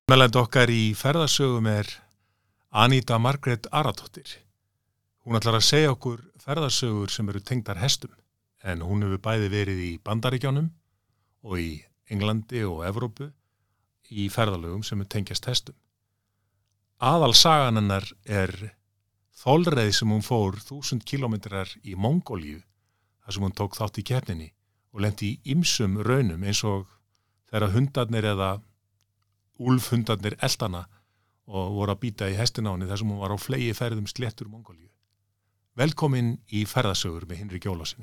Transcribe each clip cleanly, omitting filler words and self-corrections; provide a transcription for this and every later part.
Meðlandi okkar í ferðasögum Anita Margrét Aradóttir. Hún ætlar að segja okkur ferðasögur sem eru tengdar hestum, en hún hefur bæði verið í Bandaríkjunum og í Englandi og Evrópu í ferðalögum sem tengjast hestum. Aðalsagan hennar þolreið sem hún fór 1000 kilometrar í Mongólíu, þar sem hún tók þátt í keppninni og lenti í ýmsum raunum eins og þegar hundarnir eða úlfhundarnir eltana og voru að bíta í hestina á henni þar sem hún var á flegi ferðum sléttur Mongólíu. Velkomin í ferðasögur með Hinrik Ólafssyni.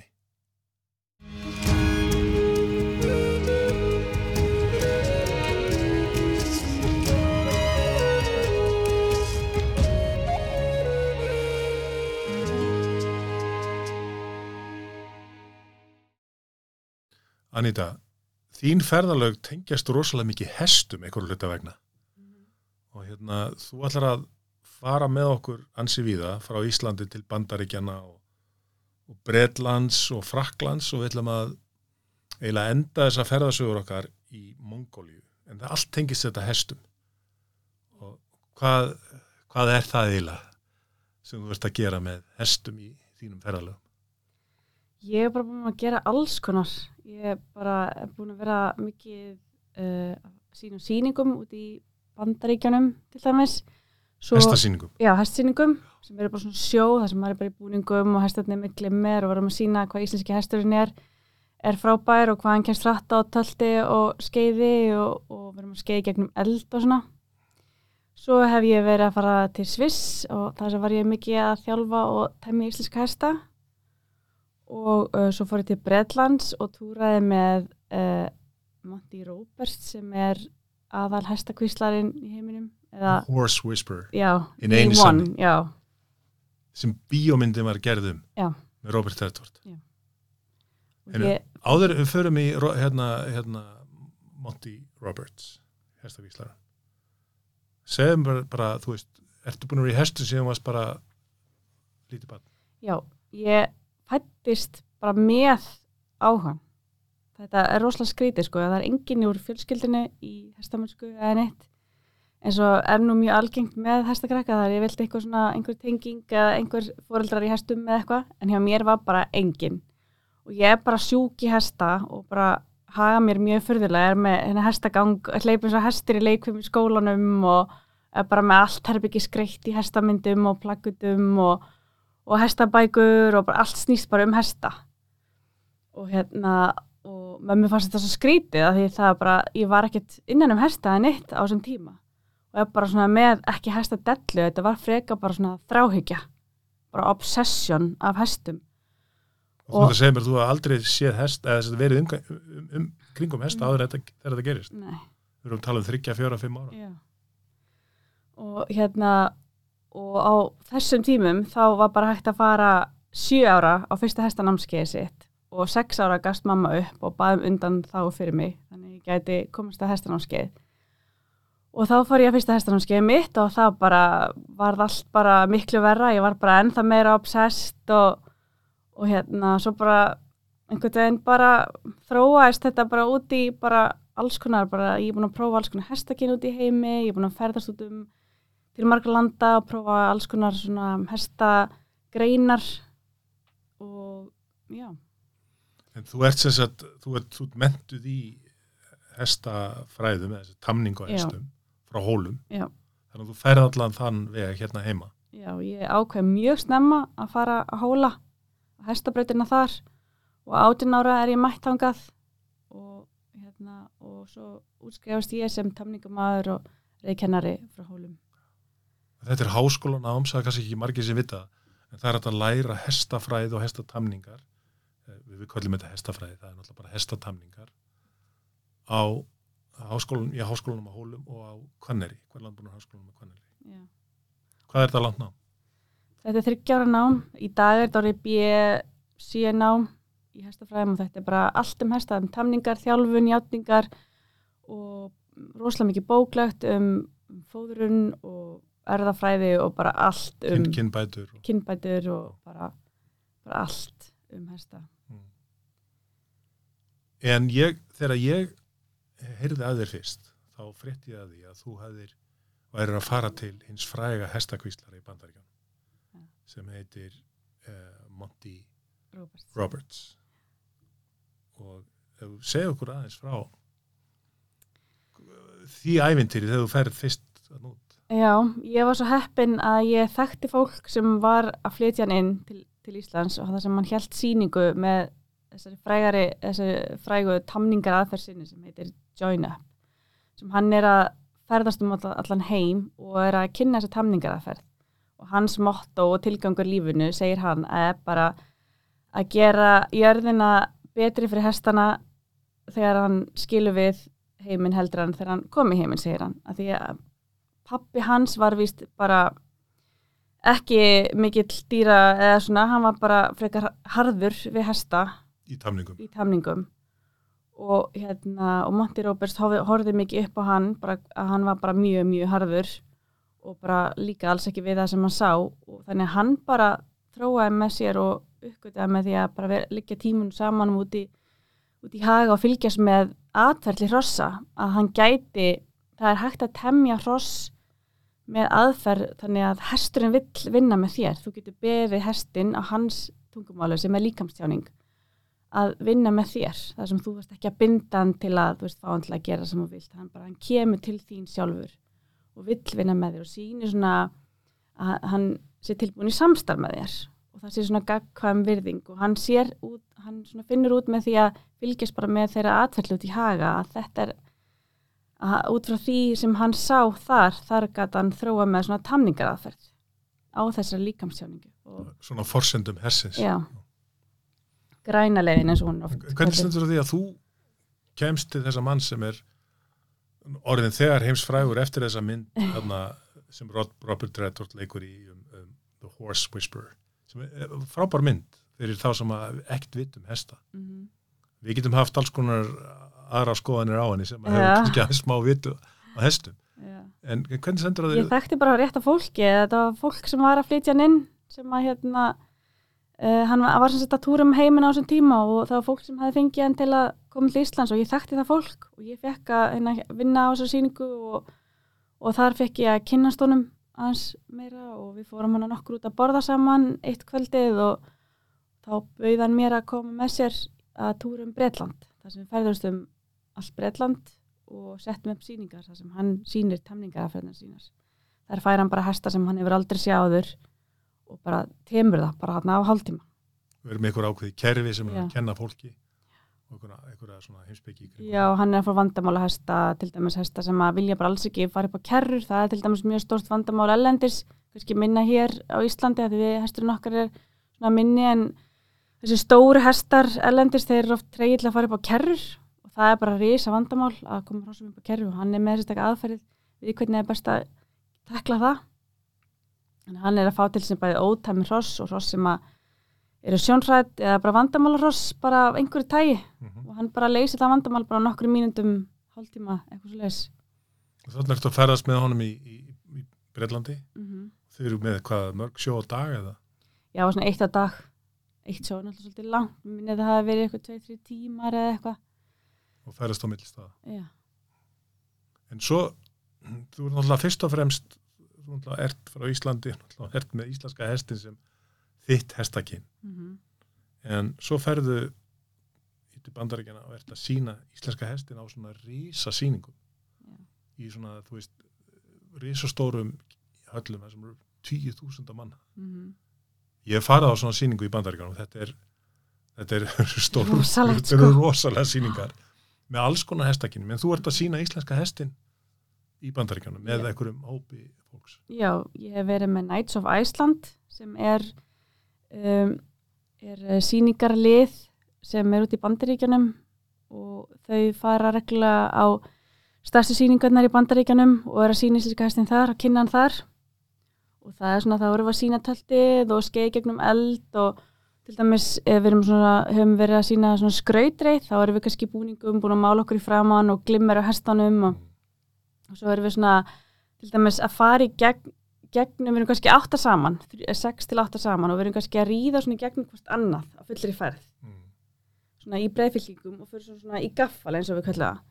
Anita, þín ferðalög tengjast rosalega mikið hestum einhverju hluta vegna. Og þú ætlar að fara með okkur ansi víða frá Íslandi til Bandaríkjanna og Bretlands og Frakklands og við ætlum að eiginlega enda þessa ferðasögur okkar í Mongólíu. En það allt tengist þetta hestum. Og hvað það eiginlega sem þú ert að gera með hestum í þínum ferðalögum? Ég bara búin að gera alls konar. Ég bara búin að vera mikið sýningum út í Bandaríkjunum til dæmis. Hestasýningum? Já, hestasýningum sem eru bara svona sjó, þar sem maður er bara í búningum og hestarnir með glimmer og verðum að sýna hvað íslenski hesturinn er frábær og hvað hann kemst hratt á tölti og skeiði og verðum að skeiði gegnum eld og svona. Svo hef ég verið að fara til Sviss og þar sem var ég mikið að þjálfa og temja íslenska hesta. Og svo fór ég til Bretlands og túraði með Monty Roberts sem aðal hestakvíslarinn í heiminum. Horse Whisperer. Já, in einu sanni. Já. Sem bíómyndin var gerðum með Robert Redford. Já. Áður við förum í Monty Roberts, hestakvíslarinn. Segðum bara, þú veist, ertu búin að vera í hestu síðan varst bara lítið barn? Já, ég fæddist bara með áhugann. Þetta rosalega skrítið, sko. Það enginn úr fjölskyldinu í hestamennsku eða neitt. En svo nú mjög algengt með hestakrakka, þar ég vildi einhver tenging eða einhver foreldrar í hestum með eitthvað, en hjá mér var bara enginn. Og ég bara sjúk í hesta og bara haga mér mjög furðulega, með hestagang, hleypum svo hestir í leikfum í skólanum og bara með allt herbyggi skreytt í hestamyndum og plaggutum og hestabækur og bara allt snýst bara hesta. Og og mömmu fannst þetta svo skrítið af því það bara, ég var ekkert innan hesta en neitt á þessum tíma. Og ég bara svona með ekki hestadellu, þetta var freka bara svona þráhyggja, bara obsession af hestum. Og þú segir mér, þú hafa aldrei séð hest, eða verið kringum hesta áður þegar þetta gerist? Nei. Við erum að tala 3, 4, 5 ára. Já. Og á þessum tímum þá var bara hægt að fara 7 ára á fyrsta hestanámskeiði sitt og 6 ára gafst mamma upp og baði undan þá fyrir mig, þannig ég gæti komast að hestanámskeið. Og þá fór ég að fyrsta hestanámskeiði mitt og það bara varð allt bara miklu verra, ég var bara ennþá meira obsessed og svo bara einhvern veginn bara þróaðist þetta bara út í bara alls konar, bara ég er búin að prófa alls konar hestakyn út í heimi, ég er búin að ferðast út til margra landa og prófa alls konar svona hestagreinar og já. En þú ert sem sagt, þú ert menntuð í hestafræðum, eða tamningu á hestum frá Hólum. Já. Þannig að þú ferð allan þann veg hérna heima. Já, ég ákveð mjög snemma að fara að Hóla, á hestabrautina þar og 18 ára ég mætt þangað og svo útskrifast ég sem tamningamaður og reiðkennari frá Hólum. Þetta háskólanám, það er kannski ekki margir sem vita, en það hægt að læra hestafræði og hestatamningar. Við köllum þetta hestafræði, það náttúrulega bara hestatamningar í háskólanum á Hólum og á Hvanneyri, Landbúnaðarháskólanum á Hvanneyri. Já. Hvað er þetta langt nám? Þetta er 3 ára nám. Í dag er þetta orðið B.C. nám í hestafræðum og þetta er bara allt hesta, tamningar, þjálfun, játningar og rosalega mikið bóklegt fóðrun og erfðafræði og bara allt kynbætur og bara allt hesta. En þegar ég heyrði að þér fyrst, þá frétti ég að því að þú værir að fara til hins fræga hestakvíslara í Bandaríkjunum sem heitir Monty Roberts. Og ef þú segir okkur aðeins frá því ævintýri þegar þú ferð fyrst að nút. Já, ég var svo heppin að ég þekkti fólk sem var að flytja hann inn til Íslands og það sem hann hélt sýningu með þessari frægu tamningar aðferð sinni sem heitir Join Up, sem hann að ferðast allan heim og að kynna þessa tamningar aðferð og hans motto og tilgangur lífinu, segir hann, bara að gera jörðina betri fyrir hestana þegar hann skilur við heiminn heldur hann þegar hann kom í heiminn, segir hann, að því að pappi hans var víst bara ekki mikill dýra eða svona, hann var bara frekar harður við hesta í tamningum. Og Monty Roberts horfði mikið upp á hann, bara, að hann var bara mjög, mjög harður og bara líka alls ekki við það sem hann sá og þannig hann bara þróaði með sér og uppgötaði með því að bara liggja tímun saman út í haga og fylgjast með atferli hrossa, að hann gæti, það hægt að temja hross með aðferð þannig að hesturinn vill vinna með þér. Þú getur beðið hestinn á hans tungumáli sem líkamstjáning að vinna með þér. Það sem þú veist ekki að binda hann til að þú veist fá hann til að gera sem þú vilt. Hann kemur til þín sjálfur og vill vinna með þér og sýnir svona að hann sé tilbúin í samstarf með þér og það sé svona gagnkvæm virðing og hann svona finnur út með því að fylgjast bara með þeirra atferli út í haga að þetta að út frá því sem hann sá þar gat hann þróa með svona tamningaraðferð á þessari líkamstjáningu. Svona forsendum hersins. Já. Græna leiðin eins og hún oft. Hvernig stendur því að þú kemst til þessa mann sem orðin þegar heimsfrægur eftir þessa mynd þarna, sem Robert Redford leikur í The Horse Whisperer sem frábær mynd fyrir þá sem ekkert vit hesta. Við getum haft alls konar aðra skoðanir á henni sem hefur kannski aðeins smá vitu á hestum. Já. En hvernig sendur það þér? Ég þekkti bara rétt af fólki. Þetta var fólk sem var að flytja hann inn sem að hann var sem sagt að túra heiminn á þessum tíma og það var fólk sem hefði fengið hann til að koma til Íslands og ég þekkti það fólk og ég fekk að vinna á þessar sýningu og þar fekk ég að kynnast honum aðeins meira og við fórum hann nokkur út að borða saman eitt kvöldið og þá bauð hann mér að koma með sér að túra Bretland. Það sem við ferðumst allt Bretland og settum upp sýningar þar sem hann sýnir tamningaraðferðina sínar. Þar fær hann bara hesta sem hann hefur aldrei séð áður og bara temur það bara þarna á hálftíma. Við erum með einhver ákveði kerfi sem er að kenna fólki og einhverja svona heimspeki. Já, hann að fá vandamála hesta, til dæmis hesta sem að vilja bara alls ekki fara upp á kerrur. Það til dæmis mjög stórt vandamál erlendis, kannski minna hér á Íslandi að því hesturinn okkar svona minni en þessi stóru hestar erlendis þeir oft tregið til að fara upp á kerrur og það bara risa vandamál að koma hrossum upp á kerru og hann með þessi aðferðið við hvernig best að tekla það. En hann að fá til sem bæði ótæmi hross og hross sem eru sjónhrædd eða bara vandamála hross bara af einhverju tagi og hann bara leysir það vandamál bara nokkrum mínútum, hálftíma, eitthvað svo leys. Þannig ertu að ferðast með honum í Bretlandi? Þau eru með hvað, mörg sjó á dag eða? Já, svona 1 á dag. 1 sjó er náttúrulega svolítið langt. Minnið það hafi verið eitthvað 2-3 tímar eða eitthvað. Og ferðast á milli staða. Já. En svo, þú er náttúrulega fyrst og fremst, þú náttúrulega ert frá Íslandi, náttúrulega ert með íslenska hestin sem þitt hestakinn. En svo ferðu í Bandaríkjana og ert að sýna íslenska hestin á svona risa sýningum. Í svona, þú veist, risastórum höllum, þessum 10.000 manna. Ég hef farið á svona sýningu í Bandaríkjunum og þetta er rosalega sýningar með alls konar hestakinn, en þú ert að sýna íslenska hestin í Bandaríkjunum með einhverjum hópi fólks. Já, ég hef verið með Knights of Iceland sem er sýningarlið sem út í Bandaríkjunum og þau fara reglulega á stærstu sýningarnar í Bandaríkjunum og að sýna íslenska hestin þar og kynna hann þar. Og það svona, þá erum við að sýna tjaldið og skeið gegnum eld og til dæmis höfum verið að sýna svona skrautreið, þá erum við kannski búningum búin að mála okkur í framan og glimmer á hestanum og svo erum við svona til dæmis að fara í gegnum, við erum kannski 8 saman, 6 til 8 saman og við erum kannski að ríða svona í gegnum hvort annað á fullri ferð. Svona í breiðfylkingum og fyrir svona í gaffal eins og við kallum það.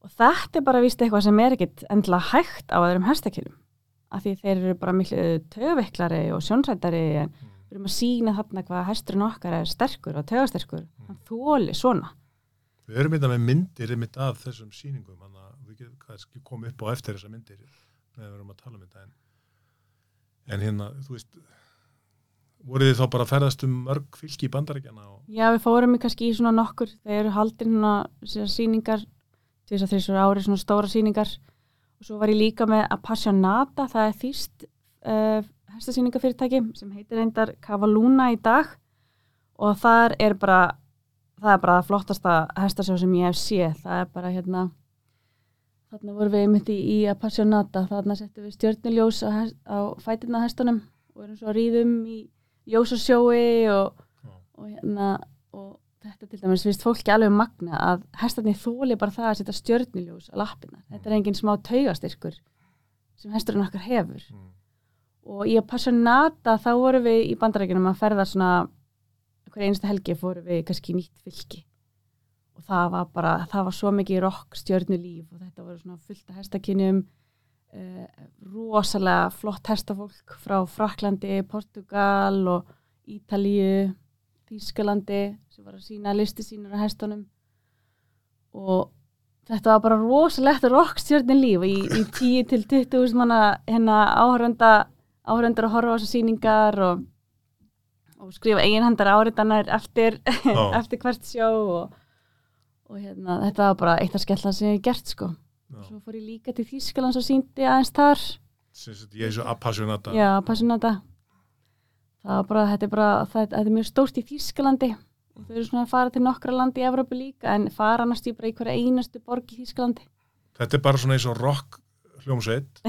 og þetta bara víst eitthvað sem ekkit endilega hægt á öðrum hestakynum af því þeir eru bara miklu taugaveiklari og sjónsættari en við erum að sýna þarna hvað hesturinn okkar sterkur og taugasterkur hann þoli svona. Við erum með myndir af þessum sýningum, þannig að við getum kannski komið upp á eftir þessar myndir með við erum að tala þetta en hérna, þú veist voruð þið þá bara að ferðast mörg fylki í Bandaríkjana? Já, við fórum kannski í svona nokkur, þeir eru haldin sýningar, 2-3 ári svona stóra sýningar og svo var ég líka með Appassionata, það þýskt hestasýningafyrirtæki sem heitir reyndar Cavaluna í dag og það er bara flottasta hestasjó sem ég hef séð, það er bara hérna þarna vorum við einmitt í Appassionata, þarna settum við stjörnuljós á fæturna hestunum og erum svo að ríðum í ljósasjói og hérna og þetta til dæmis finnst fólki alveg magna að hestarnir þoli bara það að setja stjörnuljós á lappirnar, þetta er engin smá taugastyrkur sem hesturinn okkar hefur og í Appassionata þá vorum við í Bandaríkjunum að ferða svona hver einasta helgi fórum við kannski nýtt fylki og það var svo mikið rock stjörnulíf og þetta voru svona fullt af hestakynjum rosalega flott hestafólk frá Frakklandi, Portugal og Ítalíu, Þýskalandi sem var að sýna listi sínar á hestunum og þetta var bara rosalegt rock stjörnulíf í 10-20 manna hérna áhorfendur að horfa á þessar sýningar og skrifa eiginhandar áritanar eftir hvert sjó og hérna, þetta var bara eitt af skellana sem ég hef gert sko. Og svo fór ég líka til Þýskalands og sýndi aðeins þar. Ég er svo Appassionata. Já, Appassionata. Þetta er mjög stórt í Þýskalandi og þau eru svona að fara til nokkra landi í Evrópu líka en fara annars í bara einhverja einastu borg í Þýskalandi. Þetta er bara svona eins og rock hljómsveit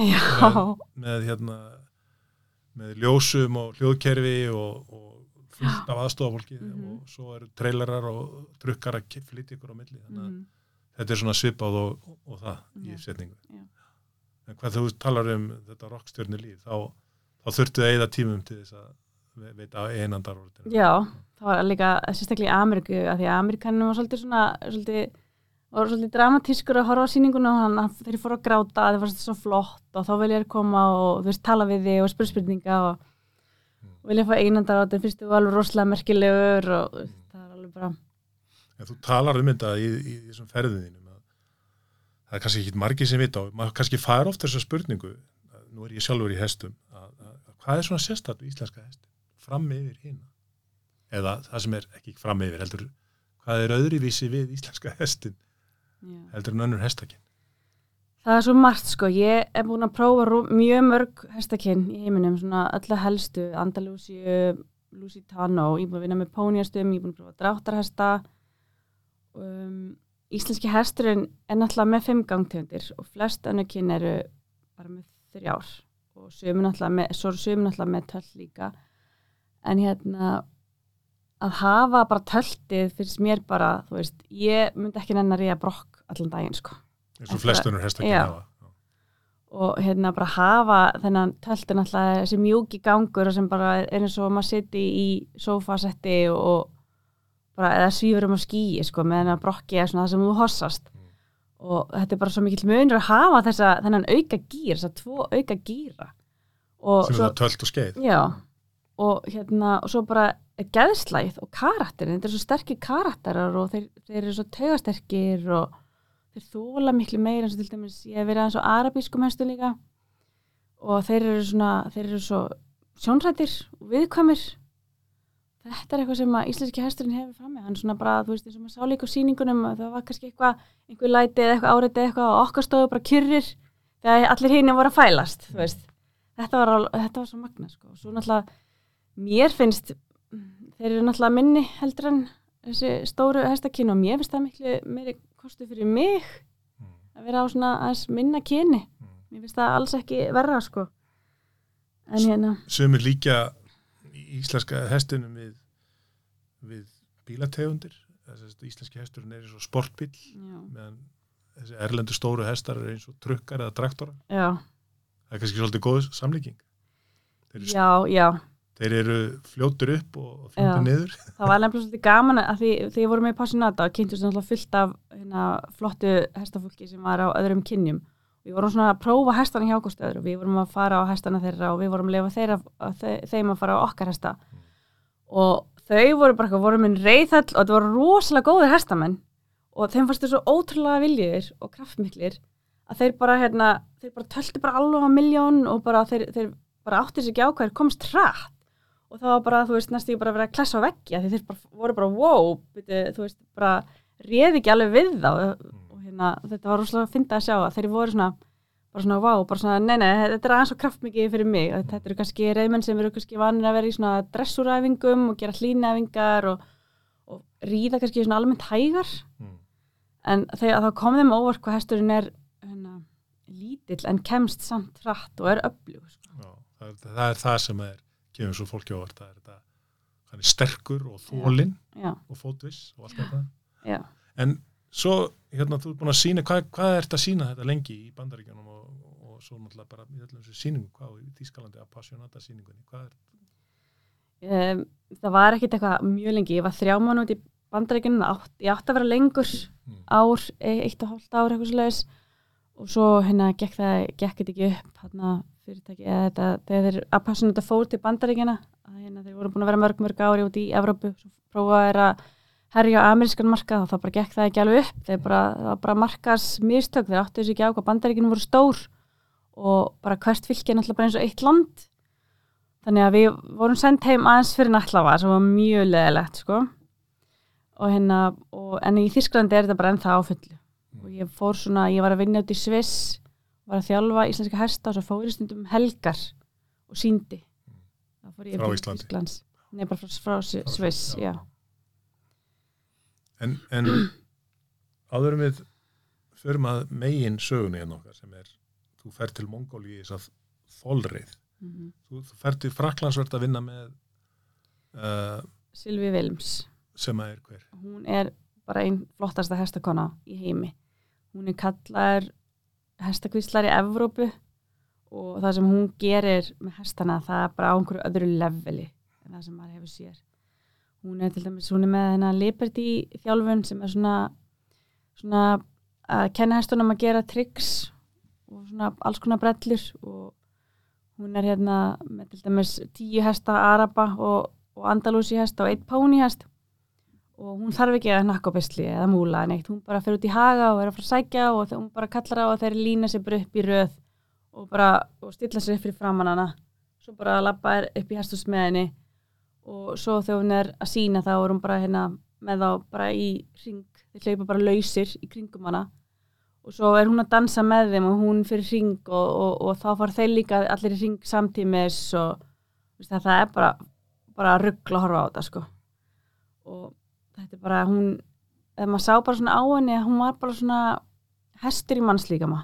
með ljósum og hljóðkerfi og fullt af aðstofafólki og svo eru trailerar og trukkar að flytja ykkur á milli þannig að þetta er svona svipað og það í setningu. En hvað þú talar þetta rockstjörnulíf þá þurftu að eyða tímum til þess að veita einandar orðina. Já, það var líka sérstaklega í Ameríku af því að Ameríkanum var svolítið dramatískur að horfa á sýninguna og þeir fóru að gráta það var svo flott og þá vilja þér koma og tala við þig og spurninga og vilja fá einandar orðin fyrst þú alveg rosalega merkilegur og það er alveg bara. En þú talar þetta í þessum ferðinum að það er kannski ekki margir sem vita og maður kannski fær oft þessa spurningu, nú er ég sjálfur í hestum, að hvað er svona sérstakt við íslenska hestin, fram yfir hina? Eða það sem er ekki fram yfir, heldur, hvað er öðruvísi við íslenska hestin, heldur en önnur hestakinn? Það er svo margt sko, ég er búin að prófa mjög mörg hestakinn í heiminum, svona öllu helstu, Andalúsíu, Lusitano, ég er búin að vinna með póníastum, ég er búin að prófa dráttarhesta. Íslenski hesturinn er náttúrulega með 5 gangtegundir og flest önnur kyn eru bara með 3 og sumir náttúrulega með töll líka en hérna að hafa bara töltið finnst mér bara, þú veist, ég myndi ekki nenni að ríða brokk allan daginn sko eins og flest önnur hestakyn hafa og hérna bara hafa þennan töltið náttúrulega þessi mjúki gangur sem bara er eins og maður siti í sófasetti og bara eða svífur á skýi sko með þennan brokki er svona það sem þú hossast og þetta er bara svo mikill munur að hafa þennan auka gír, þessa 2 auka gíra og sem svo, það tölt og skeið já, og hérna og svo bara geðslægð og karakterin þetta er svo sterkir karakterar og þeir eru svo taugasterkir og þeir þóla miklu meira eins og til dæmis ég hef verið aðeins á arabískum hestum líka og þeir eru svo sjónrættir og viðkvæmir. Þetta er eitthvað sem að íslenski hesturinn hefur frammi. Hann svona bara, þú veist, eins og maður sá líka á sýningunum að það var kannski einhver læti eða eitthvað áreiti eitthvað og okkar stóðu bara kyrrir þegar allir hinni voru að fælast, þú veist. Þetta var svo magna, sko. Og svo náttúrulega, mér finnst, þeir eru náttúrulega minni heldur en þessi stóru hestakyn og mér finnst það miklu meiri kostu fyrir mig að vera á svona aðeins minna kyni. Mér finnst það alls ekki verra, sko. En hérna. Sumir líka íslenska hestinum við bílategundir íslenski hesturinn er eins og sportbíl meðan þessi erlendu stóru hestar er eins og trukkar eða traktora það er kannski svolítið góð samlíking já, Þeir eru fljótur upp og fljótur niður. Það var nefnilega svolítið gaman að því ég voru með Passionata og kynntust náttúrulega fullt af flottu hestafólki sem var á öðrum kynjum. Við vorum svona að prófa hestana hjá okkur stöður og við vorum að fara á hestana þeirra og við vorum að leyfa þeim að fara á okkar hesta. Og þau voru minn reiðhöll og þetta voru rosalega góðir hestamenn og þeim fannst þau svo ótrúlega viljugir og kraftmiklir að þeir bara töltu bara alveg á 1.000.000 og bara þeir bara átti sig ekki á hvað þeir komst hratt. Og það var bara, þú veist, næstu bara að vera að klessa á veggi því þeir voru bara, wow, þú veist, bara réði ekki alveg við þá og þetta var rosalega að finna að sjá að þeir voru svona, wow, bara svona, nei, þetta er aðeins svo kraftmikið fyrir mig. Þetta eru kannski reiðmenn sem eru kannski vanir að vera í svona dressuræfingum og gera hlýnæfingar og ríða kannski svona almennt hægar. En þá kom þeim óvart hvað hesturinn er lítill en kemst samt hratt og er öflugur. Sko. Já, það er það sem kemur svo fólki ávart, hann er sterkur og þolinn og fótviss og allt þetta. Já. En svo, þú ert búin að sýna, hvað ert að sýna þetta lengi í Bandaríkjunum og svo náttúrulega bara í öllum þessu sýningum, hvað í Þýskalandi að Passionata sýningunni, hvað er? Það var ekkit eitthvað mjög lengi, ég var 3 mánuði í Bandaríkjunum, ég átti að vera lengur, ár, 1,5 ár, eitthvað svoleiðis og svo gekk þetta ekki upp, fyrirtæki eða þegar þeir Passionata fór til Bandaríkjana þeir voru búin að vera mörg ári út í Evrópu svo prófaði að herja á amerískan markað og þá bara gekk það ekki alveg upp það var bara markaðsmistök þeir áttu þessu ekki á hvað Bandaríkjana voru stór og bara hvert fylki náttúrulega bara eins og eitt land þannig að við vorum sendt heim aðeins fyrir nattlafa sem var mjög leiðilegt sko og en í Þýskalandi er þetta bara ennþá á fullu og ég var að vinna út í Sviss var að þjálfa íslenska hesta og svo fór ég stundum helgar og sýndi. Frá Íslandi? Nei, bara frá Sviss, já. En áður við förum að megin sögunni okkar sem þú fer til Mongóliu í þess að þolreið. Þú fer til Frakklandsvert að vinna með Sylvie Wilms. Sem hver? Hún bara ein flottasta hestakona í heimi. Hún kallaður hestakvíslar í Evrópu og það sem hún gerir með hestana það bara á einhverju öðru leveli en það sem maður hefur sér. Hún til dæmis, hún með Liberty þjálfun sem svona að kenna hestunum að gera tricks og svona alls konar brellur og hún með til dæmis 10 hesta araba og andalúsi hesta og 1 póni hest og hún þarf ekki að hnakka á beisli eða múla neitt, hún bara fer út í haga og að fara að sækja og hún bara kallar á og þeir lína sér bara upp í röð og stilla sér upp fyrir framan hana svo bara labba upp í hesthúsmiðinni og svo þegar hún að sýna þá hún bara með þá bara í hring, þeir hlaupa bara lausir í kringum hana og svo hún að dansa með þeim og hún fyrir hring og þá fara þeir líka allir í hring samtímis og það bara rugl að horfa á þetta sko og þetta bara ef maður sá bara svona á henni hún var bara svona hestur í mannslíkama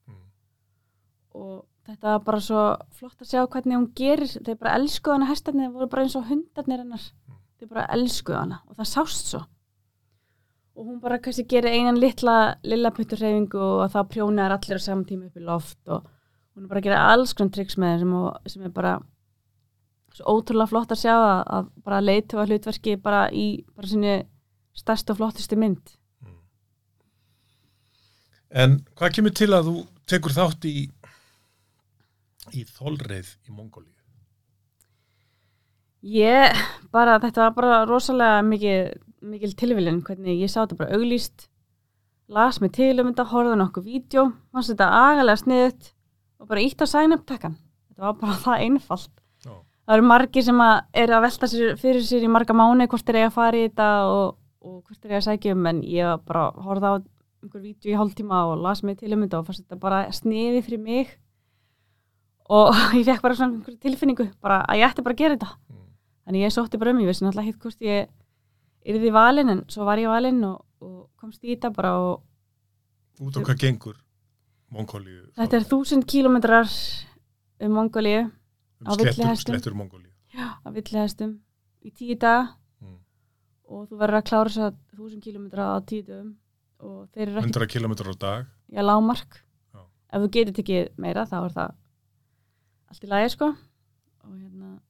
og þetta var bara svo flott að sjá hvernig hún gerir þeir bara elskuðu hana hestarnir, þeir voru bara eins og hundarnir hennar þeir bara elskuðu hana og það sást svo og hún bara kannski gerir einan lilla putturhreyfingu og þá prjónar allir á saman tíma upp í loft og hún bara gerir alls konar tricks með þeim sem bara svo ótrúlega flott að sjá að bara leiðtoga hlutverki bara í bara sinni stærstu og flottustu mynd. En hvað kemur til að þú tekur þátt í þolreið í Mongóliu? Þetta var bara rosalega mikil tilviljun hvernig ég sá þetta bara auglýst, las mig til þetta, horfði nokkuð vídeo, fannst þetta agalega sniðugt og bara ítt á sign up takkan. Þetta var bara það einfalt. Það eru margir sem eru að velta fyrir sér í marga mánuði hvort þeir eiga að fara í þetta og hvort þeir eiga að sækja en ég bara horfði á einhver vídeo í hálftíma og las mig til þetta og fannst þetta bara sniði fyrir mig og ég fekk bara svona einhver tilfinningu bara að ég ætti bara að gera þetta. Þannig ég sótti bara ég vissi náttúrulega ekki hvort ég yrði valin en svo var ég valin og komst í þetta bara og út á hvað gengur Mongóliu? Þetta 1000 kílómetrar Mongóliu á slettur Mongóliu. Já, á villihestum í 10 daga og þú verður að klára þess að 1000 kílómetra á 10 dögum og þeir eru 100 kílómetrar á dag. Já, lágmark. Já. Ef þú getur tekið meira þá það allt í lagi sko og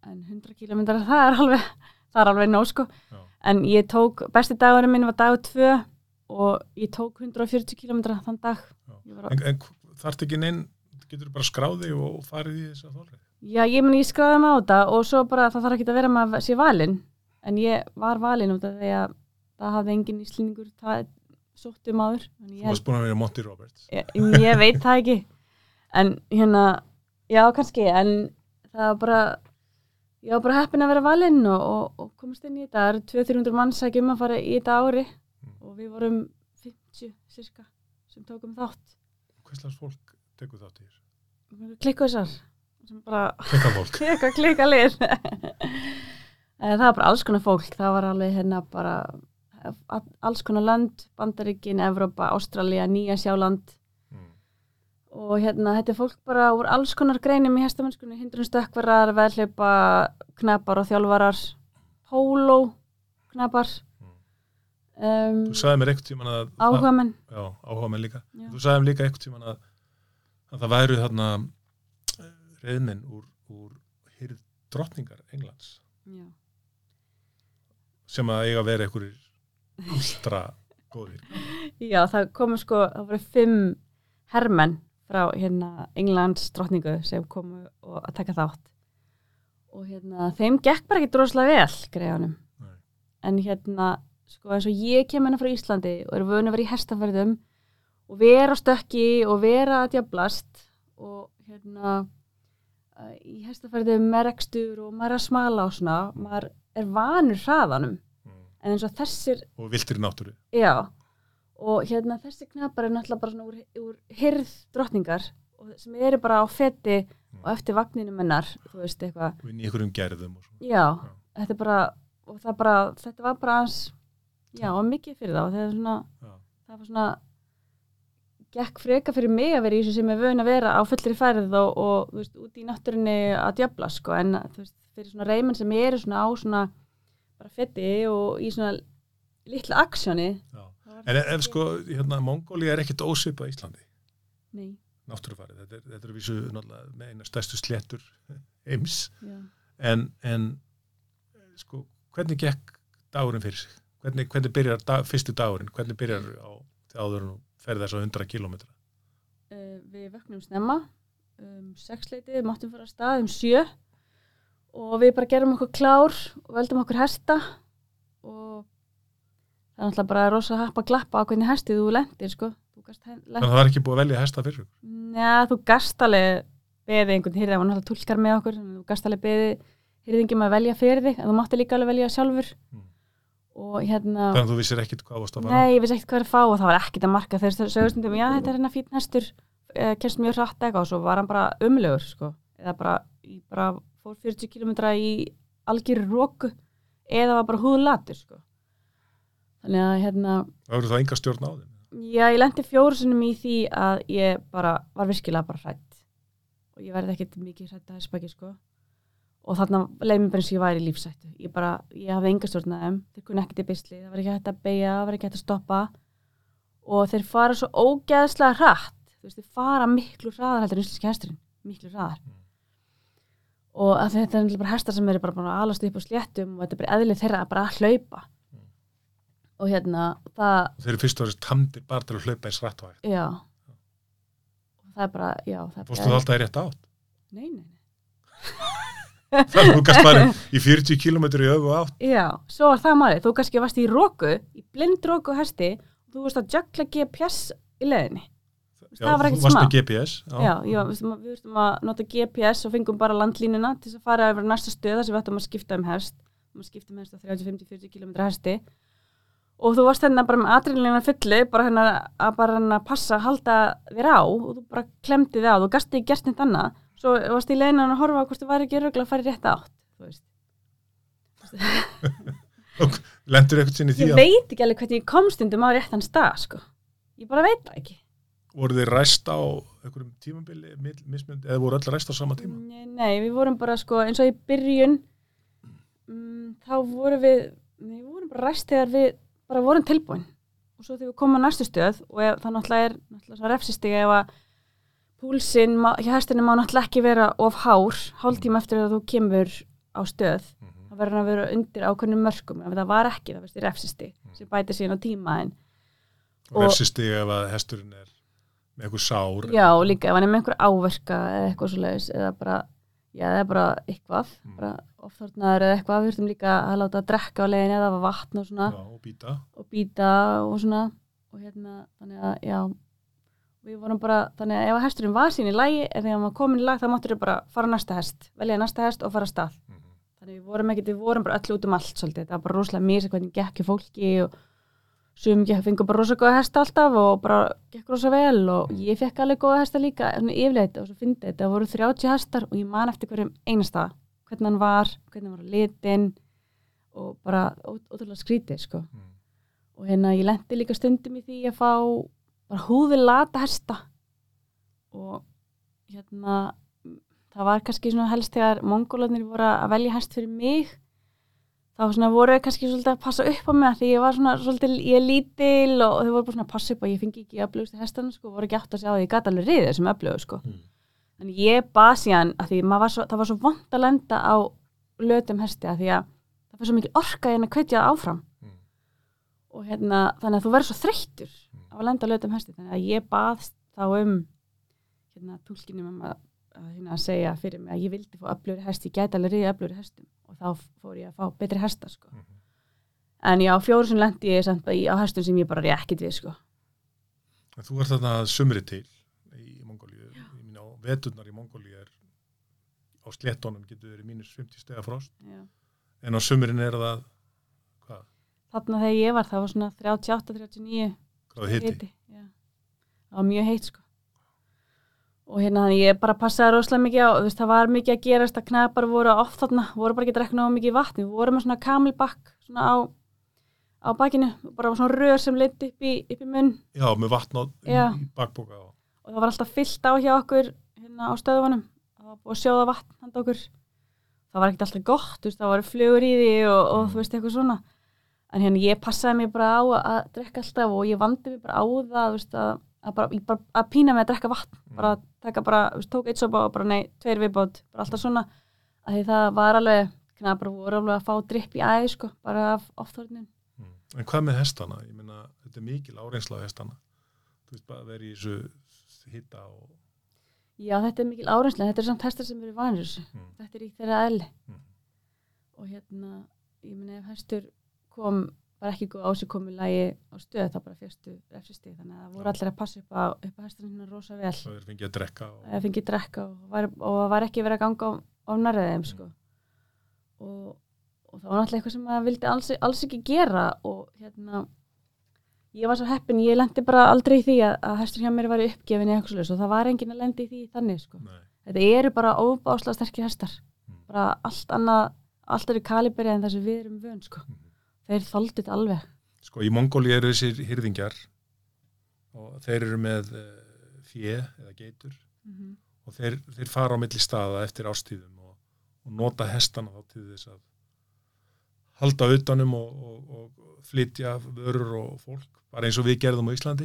en 100 kílómetrar, það er alveg nóg sko. Já. En ég tók, besti dagurinn minn var dagur 2 og ég tók 140 kílómetra þann dag. En þarft ekki neinn, getur þú bara skráði og farið í þessa þolrið? Já, ég skráði mig á þetta og svo bara það þarf ekki að vera með að sé valinn, en ég var valinn út af því að það hafði engin íslendingur sótt áður. Þú varst búin að vera Monty Roberts. Ég veit það ekki, en já, kannski, en það var bara, ég var bara heppin að vera valinn og komast inn í þetta. Það eru 200-300 manns að fara í þetta ári og við vorum 50 cirka sem tókum þátt. Hvers slags fólk tekur þátt í þér? Klikkuðsar, sem bara Klikkafólk. klikkalið. Það var bara alls konar fólk, það var alveg bara alls konar lönd, Bandaríkin, Evrópa, Ástralía, Nýja-Sjáland og þetta fólk bara úr alls konar greinum í hestamennskunni, hindrunstökkvarar, veðhlaupa, knapar og þjálfarar, póló, knapar. Þú sagði mér einhvern tímann að áhugamenn. Já, áhugamenn líka. Já. Þú sagði mér líka einhvern tímann að það væru þarna reiðmenn úr hirð drottningar Englands. Já. Sem að eiga að vera einhverjir ultra góðir. Já, það voru 5 hermenn frá Englands drottningu sem komu að taka þátt. Og þeim gekk bara ekki droslega vel, greiðanum. En eins og ég kem frá Íslandi og er vön að vera í hestaferðum og vera á stökki og vera að djöflast og í hestaferðum með rekstur og maður að smala og svona, maður er vanur hraðanum. En eins og þessir... Og viltir í náttúru. Já, og þessi knapar er náttúrulega bara svona úr hirð drottningar sem eru bara á feti og eftir vagninu mennar, þú veist eitthvað. Og inn í einhverjum gerðum og svona. Já, þetta er bara, og þetta var bara hans, já, og mikið fyrir þá. Það var svona, gekk freka fyrir mig að vera í þessu sem er vön að vera á fullri færð og þú veist, út í náttúrunni að djöfla, sko, en þú veist, fyrir svona reimenn sem eru svona á svona bara feti og í svona litla aksjóni. Já. En ef sko, Mongólia er ekkert ósvipað Íslandi. Nei. Náttúrufarið, þetta er vísu náttúrulega með eina stærstu sléttur heims. Já. En sko, hvernig gekk dagurinn fyrir sig? Hvernig byrjar fyrstu dagurinn? Hvernig byrjar áður og ferði þess að 100 kílómetra? Við vöknum snemma 6-leitið, máttum fara af stað 7 og við bara gerum okkur klár og veldum okkur hesta og það er náttúrulega bara rosa happa glappa á hvernig hestið þú lendir, sko. Þannig að það var ekki búið að velja hesta fyrir? Já, þú gast alveg beðið einhvern hirði, það var náttúrulega túlkar með okkur, þú gast alveg beðið hirðingum að velja fyrir þig, en þú mátti líka alveg velja sjálfur. Og Þannig að þú vissir ekkert hvað varst að fara? Nei, ég vissi ekkert hvað að fá og það var ekkert að marka þegar sögustundum, já, þetta er fínn hestur, kemst mjög hratt eitthvað og svo var hann bara umlegur, sko. Eða bara fór 40 kílómetra í algjörri roku eða var bara húðlatur, sko. Þannig að Það voru þá enga stjórn á þeim? Já, ég lenti 4 sinnum í því að ég bara var virkilega bara hrædd og ég verði ekkert mikið hrædd að hestbaki, sko. Og þarna leið mér bara eins og ég væri í lífshættu. Ég hafði enga stjórn á þeim, þeir kunni ekkert í beisli, það var ekki hægt að beygja, það var ekki hægt að stoppa og þeir fara svo ógeðslega hratt, þú veist, þeir fara miklu hraðar heldur en íslenski hesturinn, miklu hraðar. Og að þetta er bara hestar sem eru bara alast upp á sléttum og þetta er bara eðlið þeirra bara að hlaupa. Og það... Þeir eru fyrst og aðeins tamdir bara til að hlaupa eins rætt og hægt. Já. Og það er bara, já. Fórstu þú alltaf í rétt átt? Nei. Þannig að þú gast bara í 40 kílómetri í öfu átt? Já, svo var það málið. Þú kannski varst í roku, í blind roku hesti og þú varst að jökla GPS í leiðinni. Já, það var ekkert smá. Þú varst með GPS? Já, við veistum að nota GPS og fengum bara landlínuna til að fara yfir næsta stöða sem við ættum að skipta hest. Við skiptum hest á 30-50-40 kílómetra hesti. Og þú varst bara með adrenalínu fullu, að passa að halda þér á og þú bara klemdi þig á, þú gast ekki gert neitt annað. Svo varst í leiðinu að horfa á hvort þú væri ekki örugglega að fara í rétt átt, þú veist. Og lentur eitthvað sinni því að... Ég veit ekki alveg hvernig ég kom stundum á réttan stað, sko. Ég bara veit það ekki. Voru þið ræst á einhverjum tímabili, mismunandi, eða voru öll ræst á sama tíma? Nei, við vorum bara, sko, eins og í byrjun, þá vorum við bara ræst þegar við bara vorum tilbúin og svo þegar við komum á næstu stöð og það náttúrulega er svo refsistig ef að púlsinn hjá hestinum má náttúrulega ekki vera of hár hálftíma eftir að þú kemur á stöð, þá verður hann að vera undir ákveðnum mörkum, ef það var ekki, það veist refsisti, sem bæti síðan á tímaðin. Refsisti ef að hesturinn er með einhver sár. Já, líka ef hann er með einhver áverka eða eitthvað svoleiðis, eða bara eitthvað, bara ofþornaður eða eitthvað, við þurfum líka að láta að drekka á leiðinni eða vatn og svona. Já, og bíta og svona, og þannig að, já, við vorum bara, þannig að ef að hesturinn var sín í lagi, ef þegar hann var komin í lag, þá máttur við bara fara næsta hest, velja næsta hest og fara af stað. Þannig við vorum bara öll út allt svolítið, það var bara rosalega mjög hvernig gekk í fólki og sum fengur bara rosa góða hesta alltaf og bara gekk rosa vel og ég fekk alveg góða hesta líka, yfirleitt og svo fyndi þetta, það voru 30 hestar og ég man eftir hverjum einasta, hvernig hann var á litin og bara ótrúlega skrítið, sko. Og ég lenti líka stundum í því að fá bara húðið lata hesta og það var kannski svona helst þegar mongólarnir voru að velja hest fyrir mig, þá svona voru kannski svolítið að passa upp á mig því ég var svona svolítið, ég er lítil og þau voru bara svona að passa upp og ég fengi ekki öflugustu hestana, sko, voru ekki átt að sjá því ég gat alveg riðið þessum öflugu, sko. Þannig ég bað síðan að því það var svo vont að lenda á lötum hesti að því að það var svo mikil orka að hvetja það áfram. Og þannig að þú verður svo þreyttur á að lenda á lötum hesti, þannig að ég baðst þá túlkinum að segja fyrir mig að ég vildi fá öflugri hesti, ég gæti alveg riðið öflugri hestum og þá fór ég að fá betri hesta, sko. En já, 4 sem lendi ég samt á hestum sem ég bara ekkert við, sko. En þú ert þarna sumri til í Mongólíu, ég meina veturnar í Mongólíu á sléttunum getur verið -50 stiga frost, en á sumrin það hvað? Þarna þegar ég var, það var svona 38-39 hiti. Já. Það var mjög heitt, sko. Og þannig ég bara passaði rosalega mikið á, það var mikið að gerast að knapar voru oft þarna, voru bara ekki að drekka nógu mikið vatni, við vorum með svona kamelbakk svona á bakinu, bara svona rör sem leiddi upp í munn. Já, með vatn í bakboka. Og það var alltaf fyllt á hjá okkur á stöðunum, það var búið að sjóða vatn handa okkur. Það var ekkert alltaf gott, það voru flugur í því og þú veist eitthvað svona. En ég passaði mig bara á að drekka alltaf og ég vandi mig bara á það, að pína mig að drekka vatn, bara taka tók 1 sopa og bara 2 viðbót, bara alltaf svona, að því það var alveg, knapar voru alveg að fá dripp í æð, sko, bara af ofþornin. En hvað með hestana? Ég meina, þetta er mikil áreynsla á hestana. Þú veist bara að vera í þessu hita og... Já, þetta er mikil áreynsla, þetta er samt hestar sem eru vanir þessu. Þetta er í þeirra eðli. Og ég meina, ef hestur kom bara ekki góð á sig komið lagi á stöð, þá bara fyrstu refsistig, þannig að það voru allir að passa upp á hestarinn rosa vel. Það er fengið að drekka. Það fengið að drekka og var ekki verið að ganga á nærðið þeim, sko. Og það var náttúrulega eitthvað sem maður vildi alls ekki gera og ég var svo heppin, ég lendi bara aldrei í því að hestur hjá mér var uppgefin í eitthvað svoleiðis og það var enginn að lendi í því þannig, sko. Nei. Þetta eru bara óbáslega sterkir hestar. Bara allt annað, allt eru kaliberi en það sem við erum vön, sko. Þeir þoldu þetta alveg. Sko, í Mongóli eru þessir hirðingjar og þeir eru með fé eða geitur og þeir fara á milli staða eftir ástíðum og nota hestana þá til þess að halda utanum og flytja vörur og fólk, bara eins og við gerðum á Íslandi.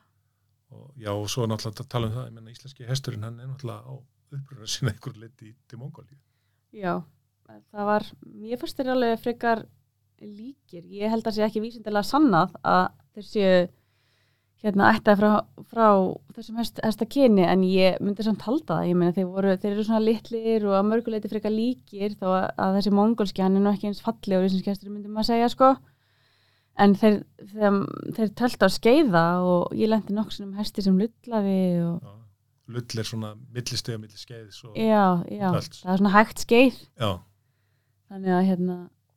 Og svo náttúrulega að tala það, ég menna íslenski hesturinn, hann er náttúrulega á uppruna sinna einhver leyti til Mongóli. Já, það var, mér fannst þeir alveg frekar líkir. Ég held að sé ekki vísindilega sannað að þeir séu ættaði frá þessum hestakyni, en ég myndi samt halda það. Ég meina þeir eru svona litlir og að mörguleiti frekar líkir, þó að þessi mongólski, hann er nú ekki eins fallegur íslenski hestur myndi maður segja, sko. En þeir töldu að skeiða og ég lenti nokkuð hesti sem lullaði og... Lull er svona millisteg og milliskeiðs og... Já, það er svona hægt skeið. Já. Þannig að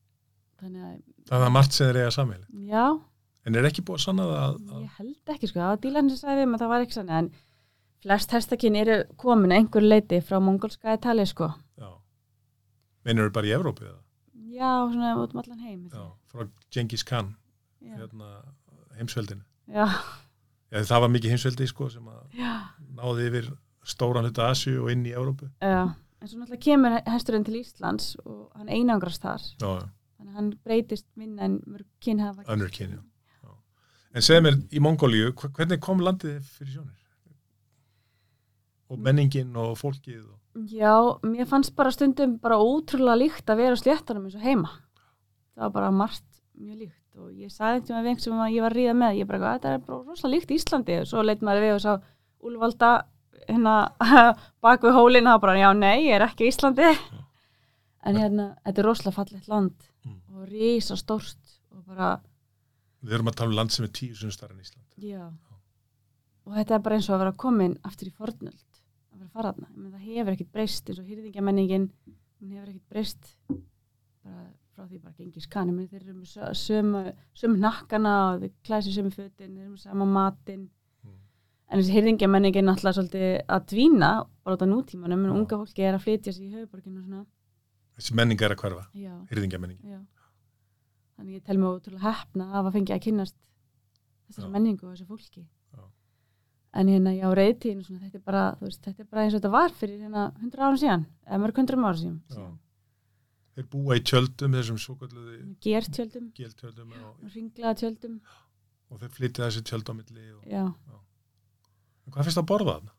það er margt sem þeir eiga sameiginlegt. Já. En er ekki búið að sanna það að... Ég held ekki, sko. Það var dílarnir sem sagði við, menn það var ekki sann. En flest hestakyn eru komin einhver leiti frá mongólska Ítalíu, sko. Já. Meinarðu bara í Evrópu eða? Já, svona út allan heim. Já, frá Genghis Khan, heimsveldinu. Já. Já, það var mikið heimsveldi, sko, sem að náði yfir stóran hluta Asíu og inn í Evrópu. Já, en svo náttúrulega kemur hesturinn til Íslands og hann einangrast þar. Já. Þannig að hann breytist minna en mörg kyn hafa. Önnur kyn, já. En segð mér, í Mongóliu, hvernig kom landið fyrir sjónir? og menningin og fólkið. Já, mér fannst bara stundum bara ótrúlega líkt að vera á sléttunum eins og heima. Það var bara margt mjög líkt og ég sagði eitthvað með einhvern sem ég var að ríða með, ég bara, þetta bara rosalega líkt Íslandi og svo leit maður við og sá Úlfalda bak við hólinn og bara, já, nei, ég ekki Íslandi. En þetta rosalega fallegt land og risa stórt og bara... Við erum að tala land sem 10 sinnum stærri en Ísland. Já. Og þetta bara eins og að vera komin aftur í fornöld. Að vera fara þarna. Það hefur ekkert breyst eins og hirðingjamenningin, hún hefur ekkert breyst bara frá því bara gengis kann. Þeir eru með sömu hnakkana og þeir klæða sér sömu fötin, þeir eru með sama matinn. En þessi hirðingjamenningin náttúrulega svolítið að dvína bara út á nútímanum, en unga fólki að flytja sig í höfuborginu og svona. Þessi menning að hverfa, hirðingjamenningin. Já. Þannig ég tel mig ótrúlega heppna af að fengja að kynnast þessari menningu og þessu fólki. En já, reiðtíðin, þetta er bara, þú veist, þetta er bara eins og þetta var fyrir 100 árum síðan, eða mörg 100 árum síðan. Þeir búa í tjöldum, þessum svokölluðu gertjöldum og hringlaða tjöldum. Og þeir flytja þessi tjöld á milli. Já. Hvað finnst það að borða þarna?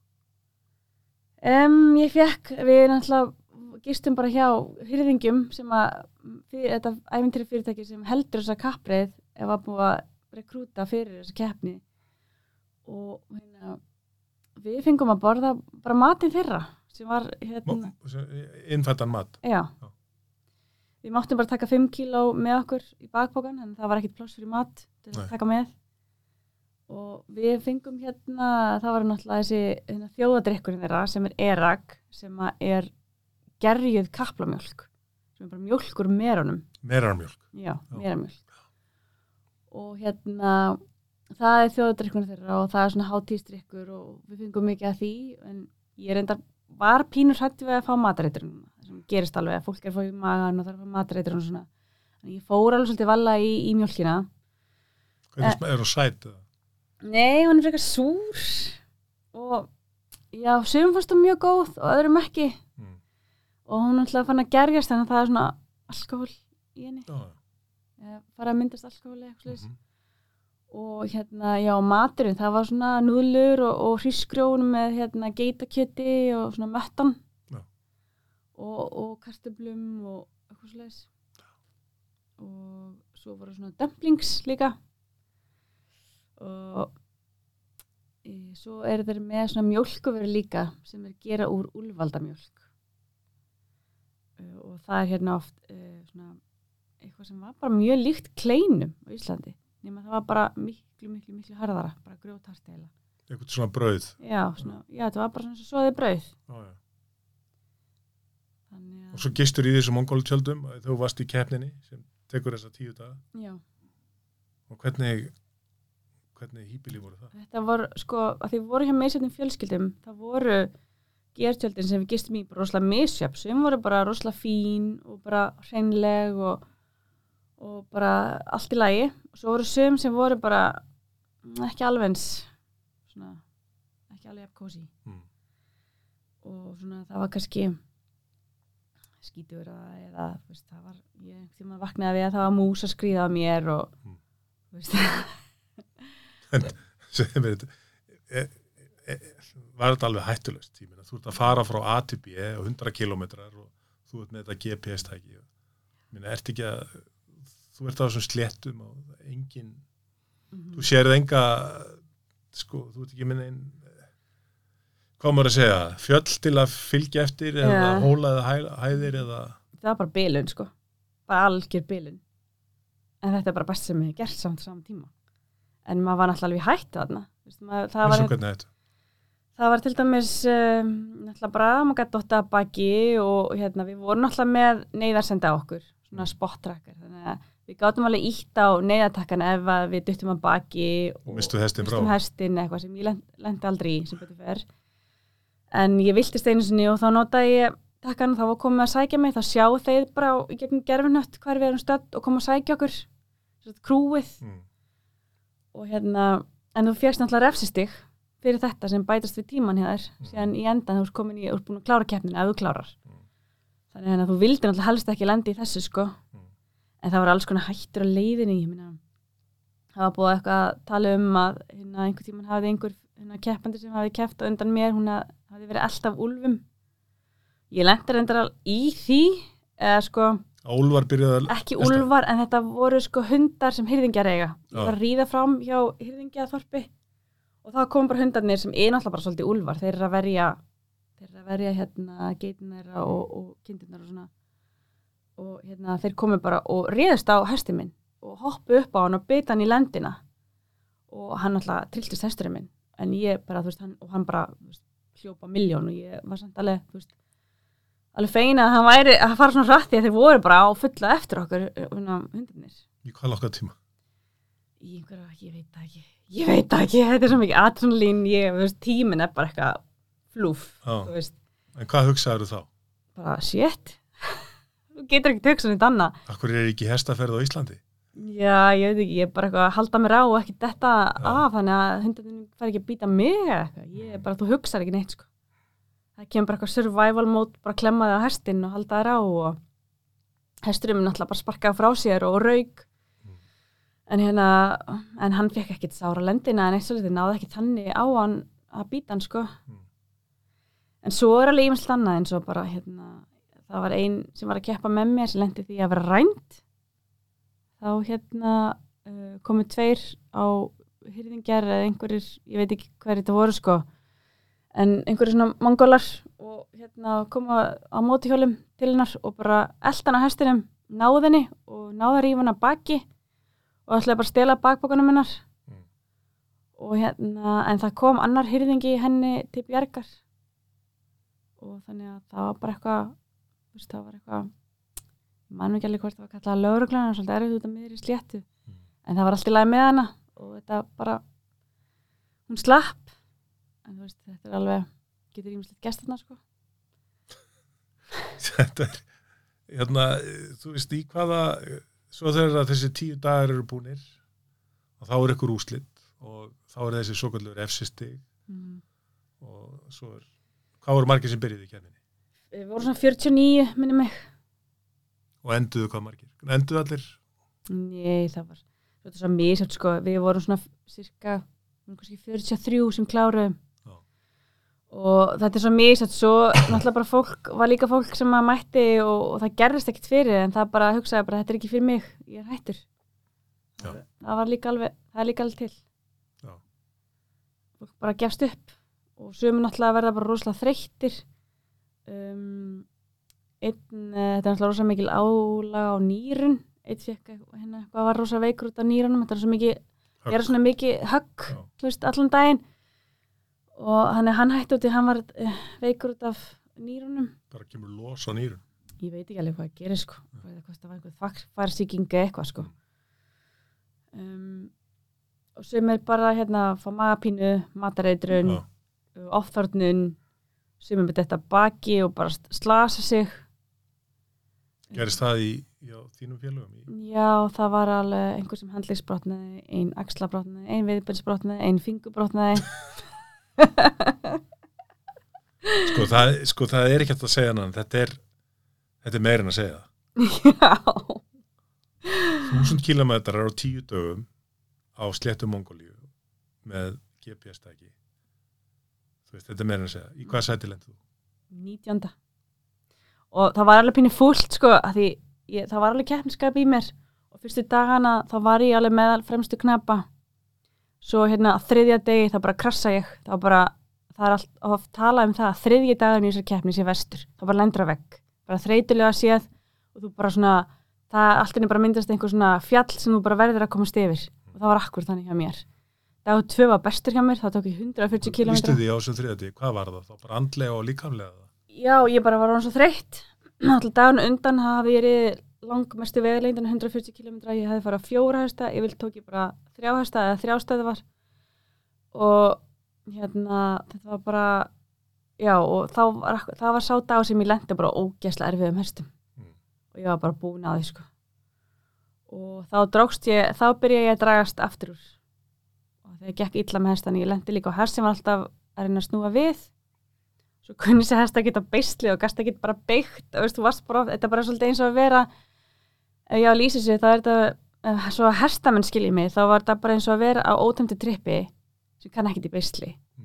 Við náttúrulega gistum bara hjá hirðingjum sem þetta ævintýri fyrirtæki sem heldur þessa kappreiðið ef að búa að rekrúta fyrir þessa keppni. Og við fengum að borða bara matinn þeirra sem var innfæddan mat. Já. Við máttum bara taka 5 kíló með okkur í bakpokan, en það var ekkert pláss fyrir mat til að taka með. Og við fengum það var náttúrulega þessi þjóðadrykkurinn þeirra sem erak, sem er gerjuð kaplamjólk, sem bara mjólk úr merunum. Merarmjólk. Já, meramjólk. Og það er þjóðadrykkurinn þeirra og það er svona hátíðsdrykkur og við fengum mikið af því, en ég var pínur hrædd við að fá matareitrun, sem gerist alveg að fólk er að fá í magan og það er að fá matareitrun og svona. Þannig ég fór alveg svolítið valla í mjólkina. Hvernig er það sæt? Nei, hún er frekar súr og já, sumum fannst það mjög góð og öðrum ekki. Og hún ætlaði að fann að gerjast, þannig að það er svona alkohól í henni. Fara að myndast alkohól eða eitthvað slúðis. Og já, maturinn, það var svona núðlur og hrísgrjón með geitakjöti og svona möttan. Og kartöflum og eitthvað slúðis. Og svo voru svona dumplings líka. Og svo þeir með svona mjólkuvöru líka sem gera úr úlfaldamjólk. Og það er oft svona eitthvað sem var bara mjög líkt kleinum á Íslandi. Nema það var bara miklu harðara, bara grjóthart heila. Eitthvað svona brauð? Já, það var bara svona svoðið brauð. Og svo gistur í þessu mongóltjöldum, þú varst í keppninni sem tekur þessa 10 daga. Já. Og hvernig híbýli voru það? Þetta var, að því voru hjá misjöfnum fjölskyldum, það voru gertjöldin sem við gistum í bara rosalega misjöfn, sem voru bara rosalega fín og bara hreinleg og bara allt í lagi. Og svo voru sum sem voru bara ekki alveg eins, svona, ekki alveg kósí. Og svona, það var kannski skítur eða það var, ég einhvern tímann vaknaði við að það var mús að skríða á mér og var þetta alveg hættulaust? Þú ert að fara frá A til B og 100 kilometrar og þú ert með þetta GPS-tæki. Ert ekki að þú ert á þessum sléttum og engin þú sérð enga þú ert ekki með einn hvað maður að segja, fjöll til að fylgja eftir eða hóla eða hæðir eða það var bara bilun bara algjör bilun, en þetta er bara best sem ég hef gert saman tíma. En maður var náttúrulega alveg hætt þarna. Það var til dæmis náttúrulega bara, maður gæti dotta að baki og við vorum náttúrulega með neyðarsenda okkur, svona spot-tracker, þannig að við gátum alveg ítt á neyðartakkan ef við duttum að baki og mistum hestinn frá. Hestinn, eitthvað sem ég lenti aldrei í, sem betur fer. En ég viltist einu sinni og þá notaði ég takkan, þá var komið að sækja mig, þá sjá þeir bara í gegnum gerfinött hvar við erum stödd og koma að sækja okkur, krúið. Og en þú fékkst náttúrulega refsistig fyrir þetta sem bætast við tíman hjá þér, síðan í endan þú ert komin í, þú ert búin að klára keppnina ef þú klárar. Þannig að þú vildir náttúrulega helst ekki lendi í þessu, en það var alls konar hættur á leiðinni, það var búið eitthvað að tala að einhver tíman hafði einhver keppandi sem hafði keppt á undan mér, hún hafði hafði verið eld af úlfum. Ég lenti reyndar í því, eða sko Úlfar byrjaði ekki úlfar, en þetta voru sko hundar sem hirðingjar eiga. Ég var að ríða fram hjá hirðingjaþorpi og þá kom bara hundarnir sem náttúrulega bara svolítið úlfar. Þeir eru að verja hérna geitinir og kindurnar og svona. Og hérna þeir komu bara og réðust á hestinn minn og hoppu upp á hann og bita hann í lendina. Og hann náttúrulega trilltist hesturinn minn. En ég bara, hann bara hljópa milljón og ég var samt alveg, alveg feina að hann væri að fara svona hratt því að þeir voru bara á fulla eftir okkur hundarnir. Í hvað langan tíma? Í einhverja, ég veit ekki, þetta svo mikið adrenalín, tíminn bara eitthvað flúf, En hvað hugsaður þá? Bara, shit, þú getur ekki hugsað neitt annað. Akkur ekki hestaferð á Íslandi? Já, ég veit ekki, ég bara eitthvað að halda mér á og ekki detta af, þannig að hundarnir fær ekki að býta mig eða eitthvað, þú hugsar ekki neitt, sko. Það kemur bara eitthvað survival mode, bara klemmaði á hestinn og halda þér á og hesturinn náttúrulega bara sparkaði frá sér og rauk. En hann fekk ekkert sára lendina en eitt svolítið náði ekki þannig á hann að býta hann, sko. En svo alveg ýmislegt annað eins og bara, það var ein sem var að keppa með mér sem lendi því að vera rænd. Þá komu 2 á hirðingjar eða einhverjir, ég veit ekki hver þetta voru, sko. En einhverjir svona mongólar og koma á mótihjólum til hennar og bara elta hann á hestinum, náði henni og náði að rífa hann að baki og ætlaði bara að stela bakbókunum hennar. Og en það kom annar hirðingi henni til bjargar. Og þannig að það var bara eitthvað, mann ekki alveg hvort það var kallað lögreglan, svolítið erfitt út af miðri sléttu. En það var allt í lagi með hana og þetta bara, hún slapp. En þetta alveg, getur ýmislegt gest þarna, sko. Þetta þú í hvaða, svo þegar þessi 10 dagar eru búnir og þá ykkur úrslit og þá þessi svokallur F-stig og svo hvað voru margir sem byrjuðu í keppninni? Við vorum svona 49, minni mig. Og enduðu hvað margir? Enduðu allir? Nei, það var svo misjátt, sko. Við vorum svona cirka, kannski 43 sem kláruðum. Og þetta svo misjátt, svo náttúrulega bara var líka fólk sem að mætti og það gerðist ekkert fyrir en það bara hugsaði bara, þetta ekki fyrir mig, ég hættur. Já. Það er líka alveg til. Já. Fólk bara gefst upp og sumir náttúrulega verða bara rosalega þreyttir. Þetta er náttúrulega rosalega mikil álag á nýrun. Einn fekk hvað var rosalega veikur út af nýrunum, þetta er svo mikið, gera svona mikið högg, allan daginn. Og hann hætti út í, hann var veikur út af nýrunum. Bara kemur los á nýrun. Ég veit ekki alveg hvað að gera, sko. Það var einhver þvagsýkinga eitthvað, sko. Og sem bara fá magapínu, matareitrun, ofþornun, sem með þetta baki og bara slasa sig. Gerist það í þínum félögum? Já, það var alveg einhver sem handlegsbrotnaði, ein axlabrotnaði, ein viðbyrðsbrotnaði, ein fingurbrotnaði. Sko það er ekki hægt að segja hann, þetta er meira en að segja það. Já. 1000 kilometrar á 10 dögum á sléttu Mongólíu með GPS-tæki. Þetta er meira en að segja. Í hvað sæti lendið þú? 19. Og það var alveg pínu fúlt, sko, að því það var alveg keppniskap í mér og fyrstu dagana þá var ég alveg meðal fremstu knappa. Svo þriðja degi þá bara krassa ég. Það er oft talað það að þriðji dagurinn í þessar keppni sé verstur. Það bara lendur á vegg. Bara þreytulega séð og þú bara svona, allt bara myndast einhver svona fjall sem þú bara verður að komast yfir. Og það var akkur þannig hjá mér. Dagur 2 var bestur hjá mér, þá tók ég 140 km. Lýstu því á þessum þriðja degi, hvað var það? Þá bara andlega og líkamlega? Já, ég bara var svo þreytt. Alltaf dagurinn undan hafði ég langmestu vegalengdina 140 km, ég hefði farið á 4 hesta, ég tók ég bara 3 hesta eða 3 stöðvar og þetta var bara, já, og það var sá dag sem ég lenti bara ógeðslega erfiðum hestum og ég var bara búin að því, sko. Og þá byrjaði ég að dragast aftur úr og þegar ég gekk illa með hestan, ég lenti líka á hest sem var alltaf að reyna að snúa við. Svo kunni þessi hest að geta beisli og gasta geta bara beigt og þú varst bara, þetta er bara svolítið eins og að vera, ef ég á að lýsa sig, þá þetta, svo að hestamenn skilji mig, þá var þetta bara eins og að vera á ótæmdu trippi sem kann ekkert í beisli.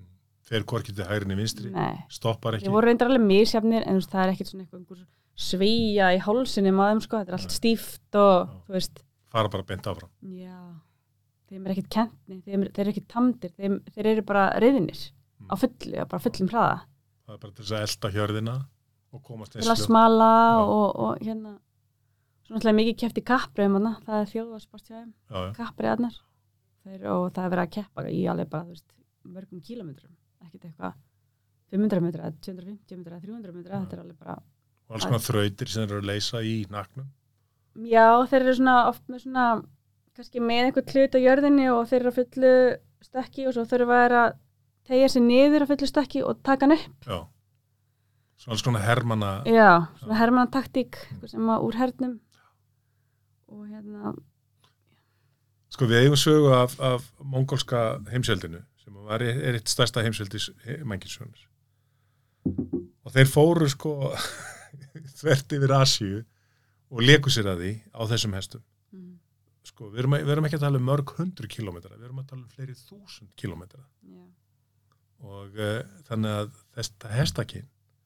fer hvorki til hægri né vinstri, stoppar ekki. Þeir voru reyndar alveg misjafnir, en það er ekkert svona einhver svíja í hálsinni maður, sko, þetta er allt stíft og, þú veist. Fara bara beint áfram. Já, þeim er ekkert kentni, þeir eru ekkert tamdir, þeir eru bara riðinir á fullu, bara fullum hraða. Það er bara til þess að elta hjörðina og komast til að smala og hérna svo náttúrulega mikið keppt í kappreiðum það er þjóðarsportstjáðum, kappreiðarnar og það er verið að keppa í alveg bara, þú veist, mörgum kílómetrum ekkert eitthvað 500 metra, 250 metra, 300 metra þetta er alveg bara og alls konar þrautir sem eru að leysa í naknum. Já, þeir eru svona oft með svona kannski með einhvern hlut á jörðinni og þeir eru að fullu stökki og svo þurfa að tegja sig niður að fullu stökki og taka hann upp. Já. Svona alls konar hermanna... Já, svona hermanna taktík sem var úr hernum og hérna... Sko við eigum sögu af mongólska heimsveldinu sem er eitt stærsta heimsveldis mannkynssögunar. Og þeir fóru sko þvert yfir Asíu og léku sér að því á þessum hestum. Sko við erum ekki að tala um mörg 100 kílómetra, við erum að tala um fleiri 1000 kílómetra. Og þannig að þetta hestakyn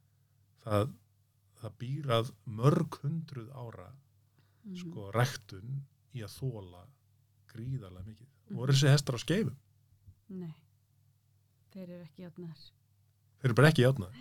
það býr að mörg 100 ára sko ræktun í að þola gríðarlega mikið. Voru þessi hestar á skeifum? Nei, þeir eru ekki járnaðir. Þeir eru bara ekki járnaðir?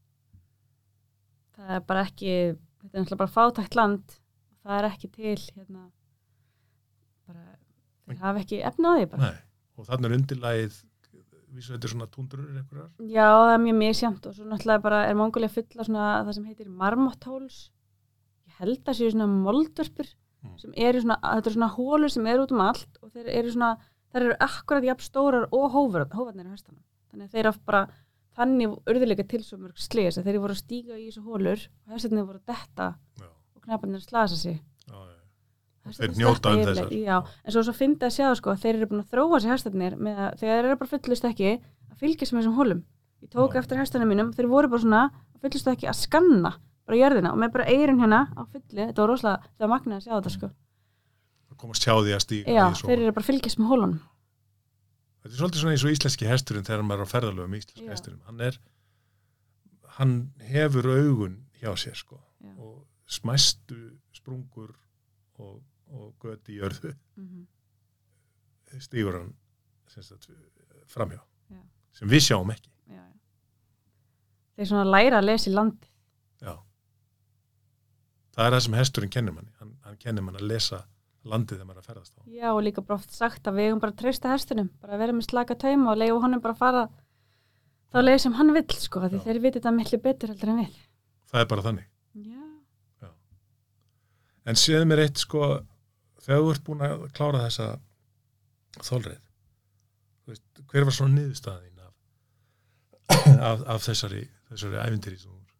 Það er bara ekki, þetta er náttúrulega bara fátækt land og það er ekki til hérna bara, þeir hafa ekki efni á því bara. Nei, og þannig undirlagið vísu þetta svona túndrur einhverjar? Já, það er mjög misjafnt og svo náttúrulega bara er Mongólía fulla svona það sem heitir marmotthóls. Ég held að séu svona moldvörpur sem eru svona, þetta eru svona hólur sem eru út um allt og þeir eru akkurat jafn stórar og hófarnir í höstanum. Þannig að þeir eru bara þannig urðuleika til svo mörg slis að þeir voru að stíga í þessu hólur og hestarnir voru að detta og knaparnir að slasa sig. Þeir njóta þessar. Já, en svo fyndi að sjá sko, þeir eru búin að þróa sér hestarnir með að þegar þeir eru bara fullust ekki að fylgjast með þessum hólum. Ég tók eftir hestarnir mínum, þeir voru bara svona að fullust ekki að skanna bara jörðina og með bara eyrun hérna á fulli, þetta var rosalega, það var magnað að sjá þetta sko. Það komast hjá því að stíga. Já, þeir eru bara að fylgjast með hólunum. Þetta er svolítið svona eins og íslenski hesturinn þegar maður er á ferðalögum íslenski hesturinn. Hann hefur augun hjá sér sko og smæstu sprungur og göti í jörðu stígur hann framhjá sem við sjáum ekki. Þeir svona læra að lesa í landi. Já. Það er það sem hesturinn kennir manni. Hann kennir mann að lesa landið þegar maður er að ferðast á. Já, og líka bara oft sagt að við eigum bara að treysta hestunum, bara að vera með slaka tauma og leyfa honum bara að fara þá leið sem hann vill sko, því þeir viti þetta miklu betur heldur en við. Það er bara þannig. Já. En séð mér eitt sko, þegar þú ert búin að klára þessa þolreið, hver var svona niðurstaðin af þessari ævintýri sem þú voru?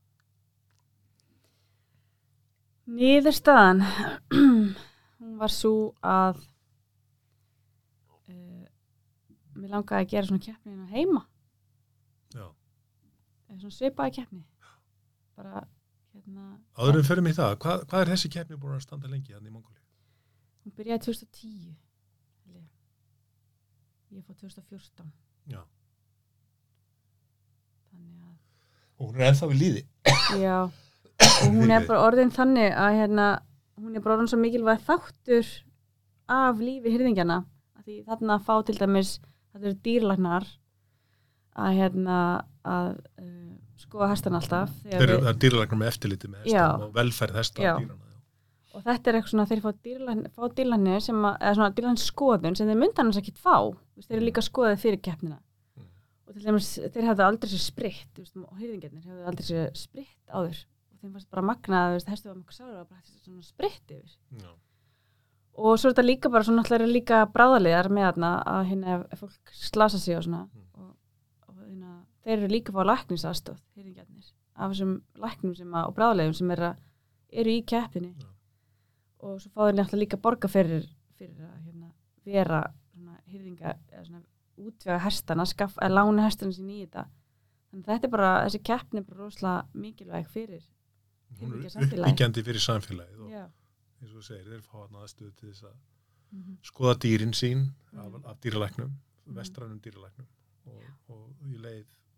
Niðurstaðan hún var svo að mér langaði að gera svona keppni hérna heima. Já. Svona svipaði keppni. Bara hérna. Áður en fyrir mig það, hvað er þessi keppni búin að standa lengi þannig í Mongólíu? Hún byrjaði 2010. Ég fór 2014. Já. Þannig að. Og hún er ennþá við líði. Já. Og hún er bara orðin þannig að hérna, hún er bara orðin svo mikilvæg þáttur af lífi hirðingjana. Því þarna að fá til dæmis, þetta eru dýrlæknar að hérna skoða hestana alltaf. Það eru dýrlæknar með eftirliti með hestam og velferð hesta og dýrana. Og þetta er eitthvað svona, þeir fá dýrlæknir sem að, eða svona dýrlæknisskoðun sem þeir mynda annars ekki fá. Þeir eru líka skoðið fyrir keppnina. Og til dæmis, þeir hefðu aldrei sér spritt, og hirðingjarnir hefðu aldrei sér spritt áður. Og þeim fannst bara magnað, hestu var mjög sára og bara hætti svona spritt yfir. Já. Og svo er þetta líka bara svona, alltaf er líka bráðaliðar með þarna að hérna ef fólk slasa sig og svona. Og hérna, þeir eru líka að fá læknisaðstoð, hirðingjarnir, af þessum læknum og bráðaliðum sem eru í keppinni. Já. Og svo fá þeir náttúrulega líka borga fyrir að hérna, vera svona hirðinga eða svona útvega hestana, lána hestana sín í þetta. Þannig þetta er bara, þessi keppni er bara rosalega mikilvæg fyrir hirðingjasamfélagið. Uppbyggjandi fyrir samfélagið og eins og þú segir, þeir fá aðstöðu til þess að skoða dýrin sín af dýralæknum, vestrænum dýralæknum og í leið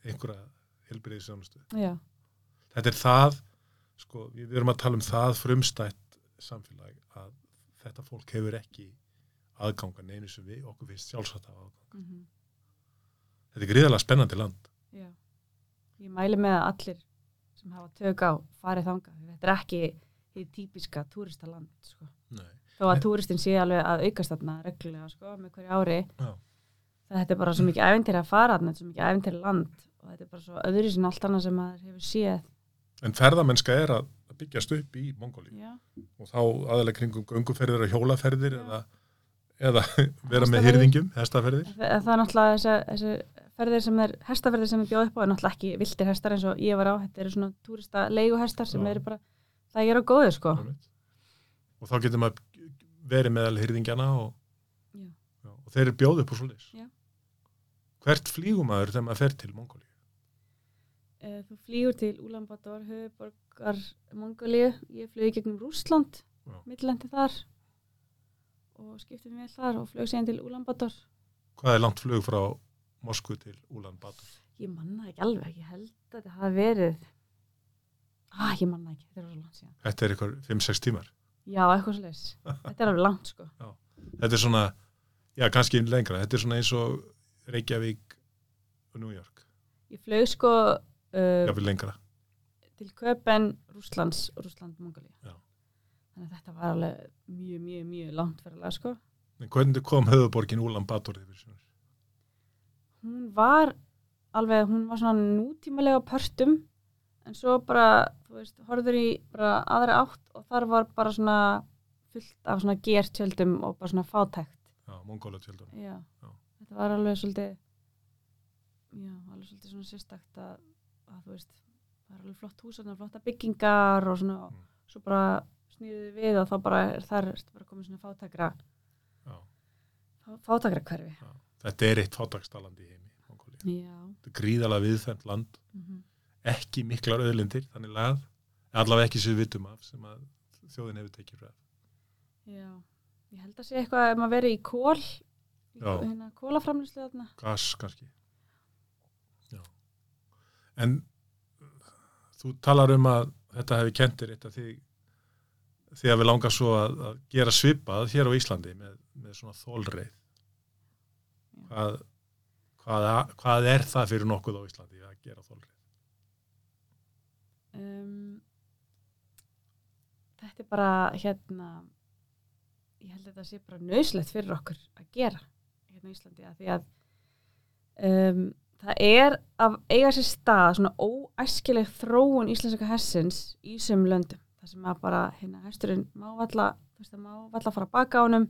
einhverja heilbrigðisþjónustu. Já. Þetta er það, sko, við erum að tala um það frumstætt samfélag að þetta fólk hefur ekki aðgangan einu sem við okkur finnst sjálfsagt að aðgang. Þetta er gríðarlega spennandi land. Já. Ég mæli með að allir sem hafa tök á farið þangað. Þetta er ekki því típiska túristaland, sko. Nei. Þó að túristin sé alveg að aukast þarna reglulega, sko, með hverju ári. Já. Þetta er bara svo mikið ævintýri að fara þarna, þetta er svo mikið ævintýri land og þetta er bara svo öðru sem allt annað sem maður hefur séð. En ferðamennska er að byggjast upp í Mongólíu. Já. Og þá aðalega kringum gönguferðir og hjólaferðir eða vera með hirðingjum, hestaferðir. Það er náttúrulega þessi ferðir sem hestaferðir sem bjóð upp á er náttúrulega ekki viltir hestar eins og ég var á. Þetta eru svona túrista leiguhestar sem eru bara, það er á góðu, sko. Og þá getur maður verið meðal hirðingjana og þeir eru bjóð upp úr svoleiðis. Já. Hvert flýgur maður þegar maður fer til Mongólíu? Þú flýgur til Úlanbaator, höfuðborgar Mongólíu. Ég flög í gegnum Rússland, millilendi þar og skipti mig vel þar og flög síðan til Úlanbaator. Hvað er langt flug frá Moskvu til Úlanbaator? Ég manna ekki alveg, ég held að þetta hafi verið ég manna ekki, þetta er svo langt síðan. Þetta er eitthvað 5-6 tímar? Já, eitthvað svoleiðis. Þetta er alveg langt, sko. Já. Þetta er svona, kannski lengra, þetta er svona eins og Reykjavík og New York. Ég flög, sko Jafnvel lengra. Til Köpen, Rússland, Mongólíu. Já. Þannig að þetta var alveg mjög langt ferðalega, sko. En hvernig kom höfuðborgin Úlanbaator yfir svona? Hún var svona nútímalega pörtum, en svo bara, þú veist, horfður í bara aðra átt og þar var bara svona fullt af svona gertjöldum og bara svona fátækt. Já, mongólatjöldum. Já. Þetta var alveg svolítið svona sérstakt að þú veist, það er alveg flott hús og flotta byggingar og svona, svo bara snýðið við og þá bara þar bara komið svona fátækra hverfi. Já. Þetta er eitt fátækstaland í heimi, Mongólíu. Já. Þetta er gríðarlega viðfemt land, ekki miklar auðlindir, þannig lagað, allavega ekki sem við vitum af, sem að þjóðin hefur tekið frá. Já, ég held að sé eitthvað ef maður verið í kól, kólaframleiðslu þarna. Gas kannski. Já. En þú talar að þetta hefði kennt þér eitt af því að við langar svo að gera svipað hér á Íslandi með svona þolreið. Hvað er það fyrir nokkuð á Íslandi að gera þolreið? Þetta er bara ég held að þetta sé bara nauðsynlegt fyrir okkur að gera hérna á Íslandi því að það er að eiga sér stað svona óæskileg þróun íslenska hestsins í sumum löndum. Það sem að bara hesturinn má valla fara að baka á honum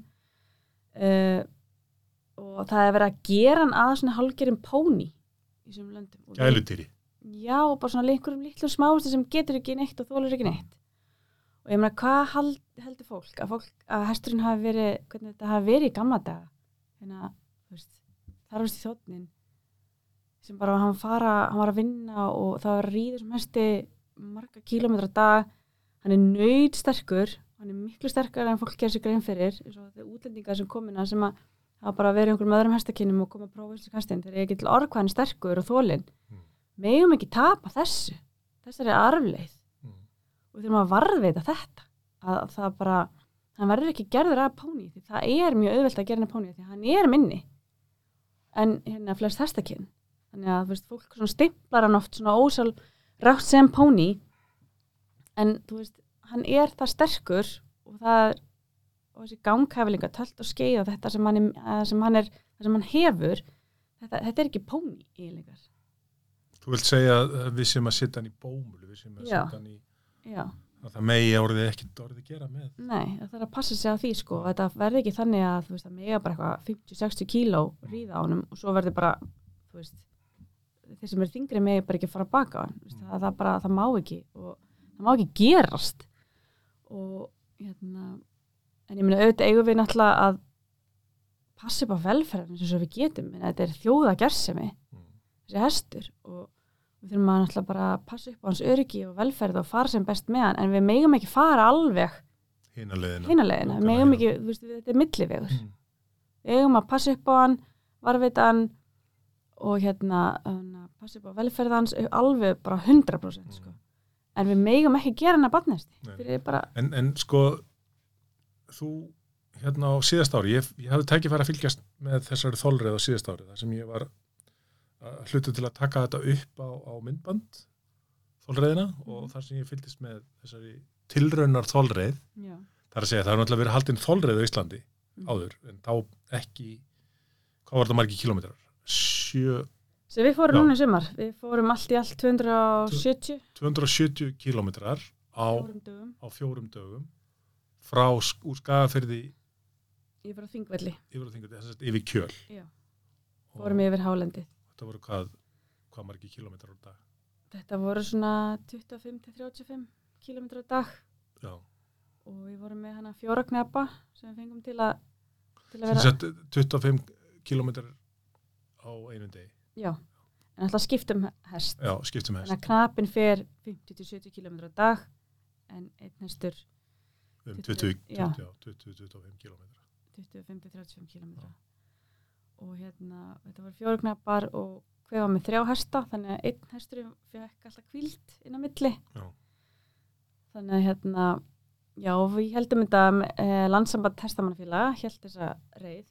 og það er verið að gera hann að svona hálfgerðum póní í sumum löndum. Gæludýri. Já, og bara svona einhverjum litlum smáusti sem getur ekki neitt og þolir ekki neitt. Og ég meina, hvað heldur fólk að hesturinn hafi verið, hvernig þetta hafi verið í gamla daga? Þú veist, þar varst í þjóðnin sem bara hann var að vinna og það var að ríða sem hesti marga kílómetra á dag. Hann er nautsterkur, hann er miklu sterkari en fólk gerir sér grein fyrir, eins og þeir útlendingar sem komina sem að hafa bara verið einhverjum öðrum hestakynum og koma að prófa íslenska hestinn, þeir eru ekki til orð hvað hann er sterkur og þolinn. Megum ekki tapa þessari arfleið. Og við þurfum að varðveita þetta, að það bara, hann verður ekki gerður að póní, því það er mjög auðvelt að gera hann að póní, því hann er minni en flest hestakyn. Þannig að, þú veist, fólk svona stimplar hann oft svona ósjálfrátt sem póní, en, þú veist, hann er það sterkur og þessi ganghæfilinga, tölt og skeið og þetta sem hann hefur, þetta er ekki póní eiginlegar. Þú vilt segja að við sem að setja hann í bómul, við sem að setja hann í að það megi orðið gera með. Nei, það þarf að passa sig á því, sko. Þetta verði ekki þannig að, þú veist, það megi bara eitthvað 50-60 kíló ríða á honum og svo verði bara, þú veist, þeir sem eru þyngri megi bara ekki fara að baka á hann. Það má ekki og það má ekki gerast. Og, en ég meina, auðvitað eigum við náttúrulega að passa upp á velferðin eins og við getum, en þetta er þjóðagersemi, þessi hestur og við þurfum að náttúrulega bara passa upp á hans öryggi og velferð og fara sem best með hann, en við megum ekki fara alveg hina leiðina. Við megum ekki, þú veist, þetta er millivegur. Við eigum að passa upp á hann, varðveita hann og passa upp á velferðans alveg bara 100% sko. En við megum ekki gera hana barnhesti bara... en sko þú hérna á síðast ári, ég hafði tækifæri að fylgjast með þessari þolreið á síðast ári þar sem ég var hlutu til að taka þetta upp á myndband þolreiðina og þar sem ég fylgdist með þessari tilraunar þolreið þar að segja það náttúrulega verið haldin þolreið á Íslandi áður en þá ekki hvað var þetta margir kilometrar? 7 Sem við fórum núna í sumar, við fórum allt í allt 270 kilometrar á 4 dögum frá úr Skagafirði yfir á Þingvelli yfir Kjöl fórum yfir Hálendið þetta voru hvað margir kilometrar á dag? Þetta voru svona 25-35 kilometrar á dag og við vorum með hana 4 knappa sem við fengum til að vera 25 kilometrar á einum degi Já, en alltaf skiptum hest. Já, skiptum hest. Þannig að knapinn fer 50-70 km á dag en einn hestur 20-25 km. 25-35 km. Og þetta voru 4 knappar og hver var með 3 hesta, þannig að einn hestur fekk alltaf hvíld inn á milli. Já. Þannig að já, við heldum þetta Landssamband hestamannafélaga hélt þessa reið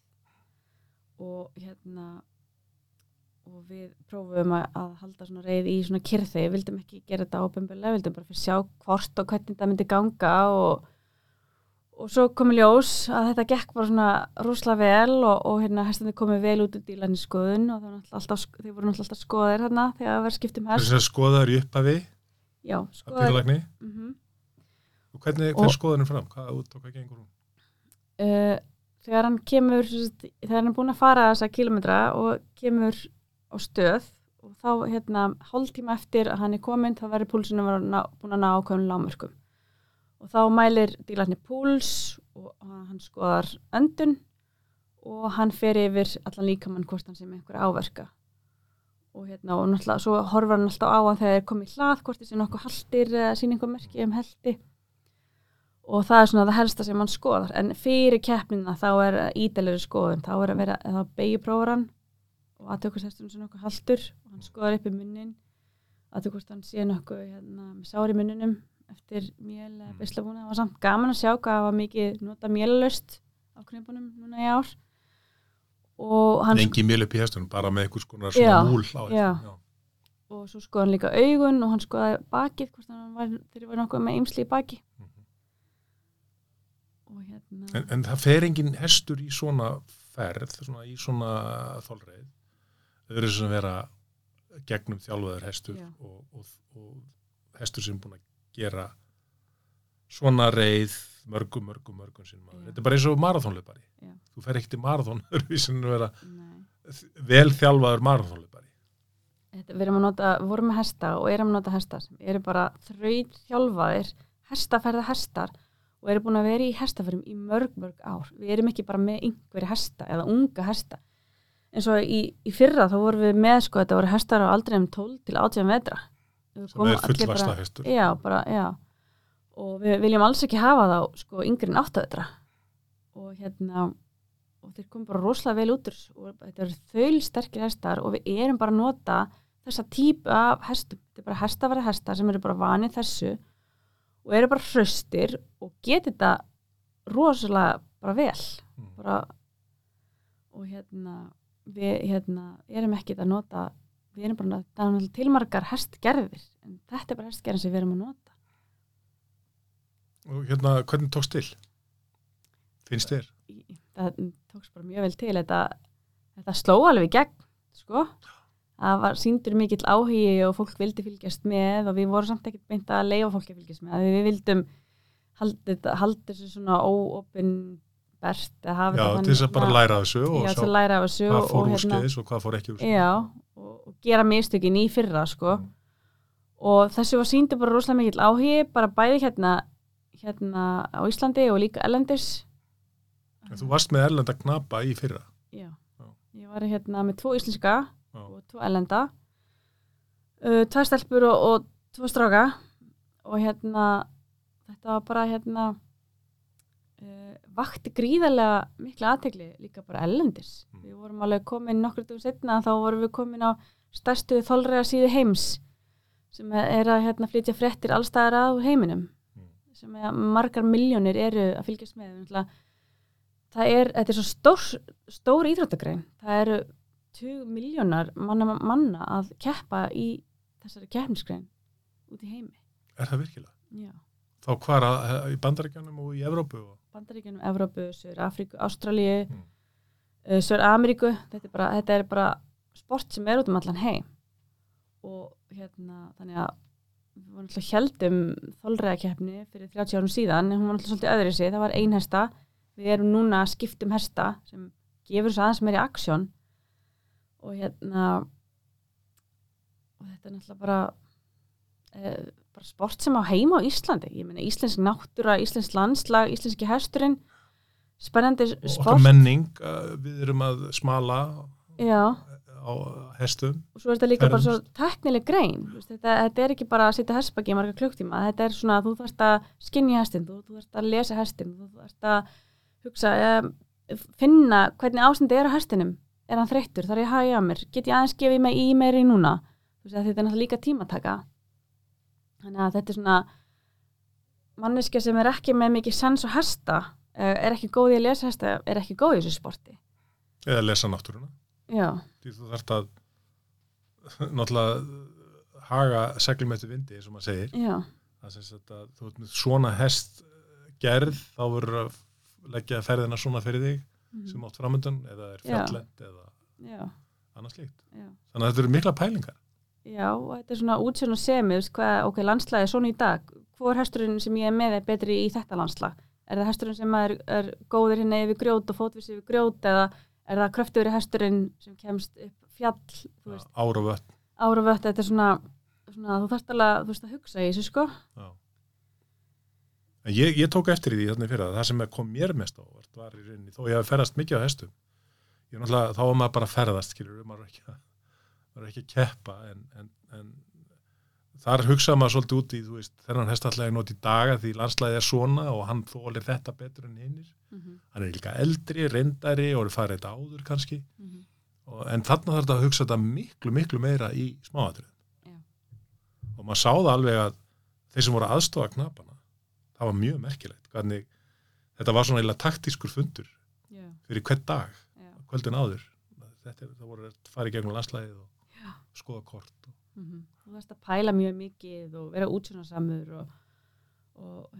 og við prófum að halda svona reið í svona kyrrþey, við vildum ekki gera þetta opinberlega, við vildum bara fyrir sjá hvort og hvernig þetta myndi ganga og svo kom ljós að þetta gekk bara svona rosalega vel og hestandi komið vel út úr dýrlæknisskoðun og þeir voru náttúrulega alltaf skoðaðir þarna þegar það var skipt hest. Þess að skoðaðir í upphafi? Já, skoðaðir. Að dýrlækni? Og hvernig skoðaðir fram? Hvað gengur hún? Þegar hann er búinn að fara þessa kilometra og kemur á stöð og þá hálftíma eftir að hann er kominn þá verður púlsinu búinn að ná ákveðnum lágmörkum og þá mælir dýrlæknir púls og hann skoðar öndun og hann fer yfir allan líkamann hvort hann sé með einhverja áverka og náttúrulega svo horfar hann alltaf á hann þegar er komið hlað hvort þessi nokkuð haltir eða sýna einhver merki helti og það er svona það helsta sem hann skoðar en fyrir keppnina þá er ítalegri skoðun þá er að vera að beygiprófar hann og aðtökustesturinn sem nokkuð haltur og hann skoðar upp í munnin aðtökust hann sé nokkuð með sár í munninum eftir mél eða beislabúna það var samt gaman að sjá hvað var mikið nota mélalöst á knipunum núna í ár og hann engi mél upp í hestunum, bara með einhvers konar svona múl á hestunum já. Og svo skoðar hann líka augun og hann skoðaði bakið hvort þeir var nokkuð með eimsli í baki og en það fer engin hestur í svona ferð í svona þolreið þau eru sem vera gegnum þjálfaður hestur og hestur sem búin að gera svona reið mörgum sinnum þetta er bara eins og maraþonhlaupari þú fer ekki til maraþon öðruvísin að vera vel þjálfaður maraþonhlaupari við vorum með hesta og erum að nota hesta sem eru bara þraut þjálfaðir hestar og eru búin að vera í hestaferðum í mörg ár. Við erum ekki bara með einhverja hesta eða unga hesta. En svo í fyrra þá vorum við með þetta voru hestar á aldrinum 12 til 18 metra. Sem er fullvasta hestur. Já. Og við viljum alls ekki hafa þá yngri en 8 metra. Og þeir kom bara rosalega vel út og þetta eru þaulsterkir hestar og við erum bara að nota þessa típu af hestum. Þetta er bara hestafæri hestar sem eru bara vanið þessu og eru bara hraustir og geti þetta rosalega bara vel og við erum ekki að nota við erum bara það er tilmargar hestgerðir en þetta er bara hestgerðin sem við erum að nota og hvernig tókst til? Finnst þér? Það tókst bara mjög vel til þetta sló alveg í gegn það var sýndur mikill áhugi og fólk vildi fylgjast með og við vorum samt ekkert beint að leyfa fólki að fylgjast með við vildum halda þessu svona óopinbert Já, til þess að bara læra af þessu og sjá hvað fór úrskeiðis og hvað fór ekki úrskeiðis Já, og gera mistökin í fyrra og þessu var sýndur bara rosalega mikill áhugi bara bæði hérna á Íslandi og líka erlendis Þú varst með erlenda knapa í fyrra Já, ég var með 2 íslenska og 2 erlenda 2 stelpur og 2 stráka og þetta var bara vakti gríðarlega mikla athygli líka bara erlendis við vorum alveg komin nokkur dögum seinna þá vorum við komin á stærstu þolræða síðu heims sem að hérna flytja fréttir allstaðar að heiminum sem margar milljónir eru að fylgjast með. Þetta er svo stór íþróttagrein. Það eru 20 milljónar manna að keppa í þessari keppnisgrein út í heimi. Er það virkilega? Já. Þá hvar í Bandaríkjunum og í Evrópu? Bandaríkjunum, Evrópu, Suður-Afríku, Ástralíu, Suður-Ameríku. Þetta er bara sport sem út allan heim. Og þannig að við varum alltaf héldum þolræðakeppni fyrir 30 árum síðan, en hún var alltaf svolítið öðru sig. Það var ein hesta. Við erum núna að skiptum hesta sem gefur svo aðeins meiri aksjón og og þetta er náttúrulega bara sport sem á heima á Íslandi. Ég meina íslensk náttúra, íslensk landslag, íslenski hesturinn, spennandi sport. Okkar menning, við erum að smala á hestum. Og svo er þetta líka bara svo teknileg grein. Þetta er ekki bara að sitja hestbaki í marga klukktíma. Þetta er svona að þú þarft að skynja hestinn, þú þarft að lesa hestinn, þú þarft að hugsa, finna hvernig ástandi á hestinum. Er hann þreyttur? Þarf ég að haga mér? Get ég aðeins gefið mig í meiri núna? Þetta er náttúrulega líka tímataka. Þannig að þetta er svona manneskja sem er ekki með mikið sens og hesta, er ekki góð í að lesa hesta, er ekki góð í þessu sporti. Eða lesa náttúruna. Já. Því þú þarft að náttúrulega haga seglum eftir vindi, eins og maður segir. Já. Það sem sagt að þú ert með svona hest gerð, þá verður að leggja ferðina svona fyrir þig sem átt framöndan, eða er fjallend eða annars slíkt. Já. Þannig að þetta eru mikla pælingar. Já, og þetta er svona útsjón og semið, landslagi er svona í dag. Hvor hesturinn sem ég er með er betri í þetta landslag? Er það hesturinn sem er góður hérna yfir grjót og fótvísi yfir grjót, eða er það kröftugur hesturinn sem kemst upp fjall? Ár og vötn. Ár og vötn, þetta er svona þú þarft alveg að hugsa í þessu, sko. Já. En ég tók eftir því þannig fyrir það sem kom mér mest á var í rauninni, þó ég hef ferðast mikið á hestum. Þá var maður bara að ferðast, skilur, maður er ekki að keppa, en þar hugsaði maður svolítið út í, þú veist, þennan hestallega nót í daga því landslagið er svona og hann þolir þetta betur en hinnir. Hann er líka eldri, reyndari og er farið þetta áður kannski. En þarna þarf þetta að hugsa þetta miklu, miklu meira í smáatriðum. Og maður sá það alveg að þeir sem voru aðstofa knapana, það var mjög merkilegt. Hvernig, þetta var svona eiginlega taktískur fundur fyrir hvern dag, kvöldin áður. Það voru að fara í gegnum landslagið og skoða kort. Þú þarfst að pæla mjög mikið og vera útsjónarsamur og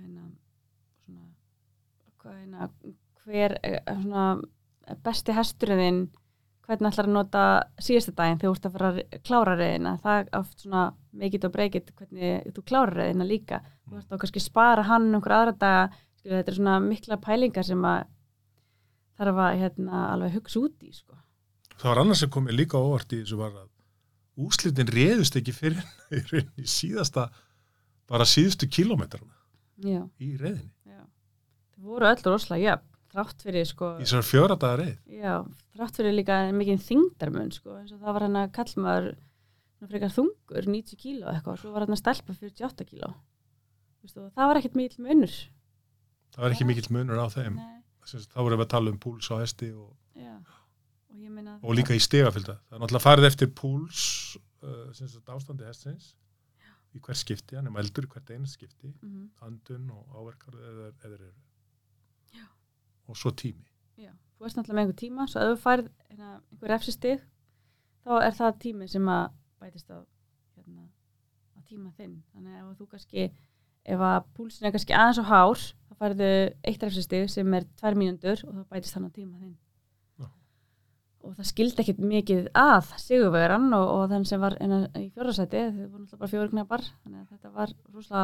hver besti hesturinn, hvernig ætlar að nota síðasta daginn þegar þú ert að fara að klára reiðina. Það er oft svona make it or break it hvernig þú klárar reiðina líka. Þú þarft að kannski spara hann einhver aðra daga. Þetta er svona mikla pælingar sem að þarf að alveg hugsa út í, sko. Það var annars sem kom ég líka óvart í þessu var að úrslitin réðust ekki fyrir í síðustu kílómetrana í reiðinni. Já. Það voru öll rosalega jöfn, þrátt fyrir, sko. Í svona 4 daga reið. Já, þrátt fyrir líka mikið þyngdarmun, sko. Eins og það var hann að kallmaður frekar þungur, 90 kíló eitthvað, svo var hann að stelpa 48 kíló. Það var ekkert mikill munur. Það var ekki mikill munur á þeim. Þá vorum við að tala um púls á hesti og líka í stigafylgda. Það er náttúrulega farið eftir púls ástandi hestsins í hver skipti, hann er mældur í hvert einu skipti, andun og áverkar eða eru. Já. Og svo tími. Já, þú ert náttúrulega með einhver tíma, svo ef þú færð einhver refsistig, þá er það tími sem að bætist á tíma þinn. Þannig að þú kannski, ef að púlsin er kannski aðeins og hár, þá færðu 1 refsistig sem er 2 mínútur og þá bætist hann á tíma þinn. Og það skildi ekkert mikið að sigurvegarann og þann sem var í 4. sæti, þau voru náttúrulega bara 4 knapar, þannig að þetta var rosalega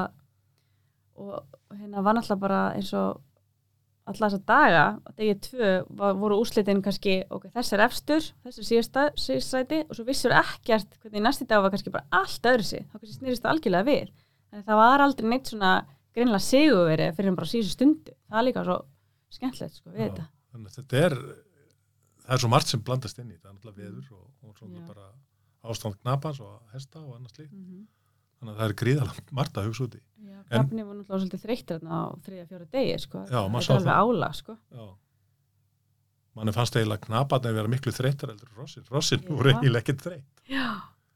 og var náttúrulega bara eins og alla þessa daga, á degi 2 voru úrslitin kannski, þessi er efstur, þessi er síðasta sæti og svo vissur ekkert hvernig næsti dag var kannski bara allt öðru sig, þá kannski snýrist það algjörlega við. En það var aldrei neitt svona greinilega sigurveri fyrir bara síðustu stundu. Það er líka svo skemmtilegt, sko, við þetta. Þannig að það er svo margt sem blandast inn í þetta, náttúrulega veður og svona bara ástand knapans og hesta og annars slíkt. Þannig að það er gríðarlega margt að hugsa út í. Já, knapni var náttúrulega svolítið þreyttir á 3-4 degi, sko. Já, maður sá það. Þetta er alveg álag, sko. Já. Manni fannst eiginlega knaparnir vera miklu þreyttar heldur en rossin. Rossin voru eiginlega ekkert þreytt. Já,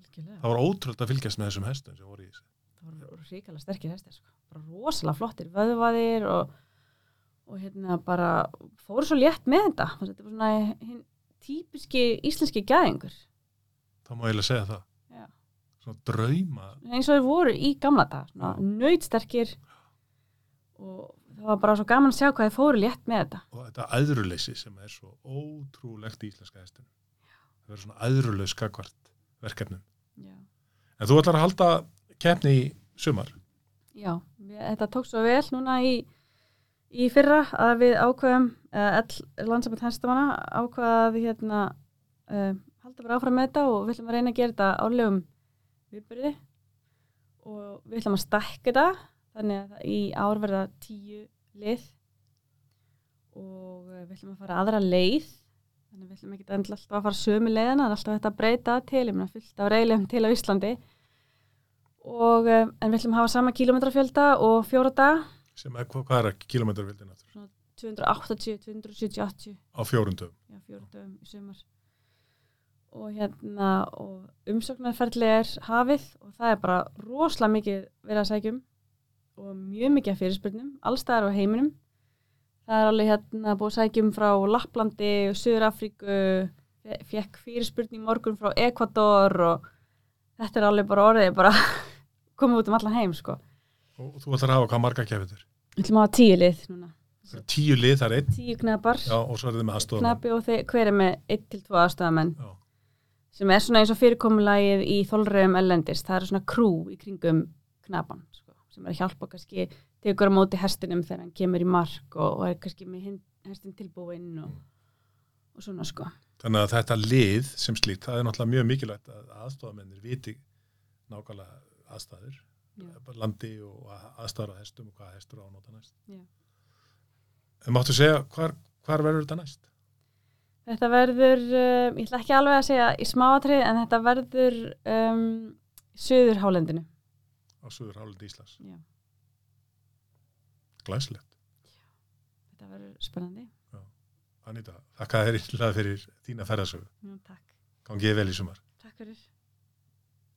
Algjörlega. Það var ótrúlega að fylgjast með þessum hestum sem voru í þessu. Það voru ríkala sterkir hestar, sko. Bara rosalega flottir, vöðvaðir og bara fóru svo létt með þetta. Þetta var svona hinn típiski íslenski gæðingur. Það má eiginlega segja það. Já. Svona drauma. Eins og þeir voru í gamla dag, svona nautsterkir og það var bara svo gaman að sjá hvað þeir fóru létt með þetta. Og þetta æðruleysi sem er svo ótrúlegt í íslenska hestinu. Það verður svona æðruleys gagvart verkefnum. Já. En þú ætlar að halda keppni í sumar? Já, þetta tók svo vel núna í fyrra að við ákveðum, landsamband hestamanna ákveða að halda bara áfram með þetta og við ætlum að reyna að gera þetta árlegum viðburði og við ætlum að stækka þetta þannig að í ár verða 10 lið og við ætlum að fara aðra leið þannig að við ætlum ekki alltaf að fara sömu leiðina, það er alltaf þetta að breyta til, ég meina fullt af reiðum til á Íslandi og en við ætlum að hafa sama kílómetrafjölda og 4 daga. Sem er, hvað er kílómetrafjöldin aftur? 280, 270, 80. Á 4 dögum? Já, 4 dögum í sumar. Og umsóknarferli er hafið og það er bara rosalega mikið verið að sækjum og mjög mikið af fyrirspurnum, alls staðar á heiminum. Það er alveg búið að sækjum frá Lapplandi og Suður-Afríku, fekk fyrirspurn í morgun frá Ekvador og þetta er alveg bara orðið, bara komið út allan heim, sko. Og þú ætlar að hafa hvað marga keppinir? Við ætlum að hafa 10 lið núna. 10 lið, það er 1? 10 knapar. Já, og svo er þið með aðstofamenn. Knapi og hver er með 1 til 2 aðstofamenn. Já. Sem er svona eins og fyrirkomulagið í þolröðum ellendis. Það er svona krú í kringum knapan, sko, sem er að hjálpa kannski tekur á móti hestinum þegar hann kemur í mark og er kannski með hestin tilbúinn og svona, sko. Þannig að þetta lið sem slíkt, það er náttúrulega mjög mikilvægt að aðstofamennir viti nákvæmlega aðstæður, landi og aðstæður á hestum og hvað hestur á að nota næst. Já. En máttu segja, hvar verður þetta næst? Þetta verður, ég ætla ekki alveg að segja í smáatrið, en þetta verður Suðurhálendinu. Á Suðurhálendi Íslands? Já. Glæsilegt. Já, þetta verður spennandi. Já. Anita, þakka þér fyrir þína ferðasögu. Já, takk. Gangið vel í sumar. Takk fyrir.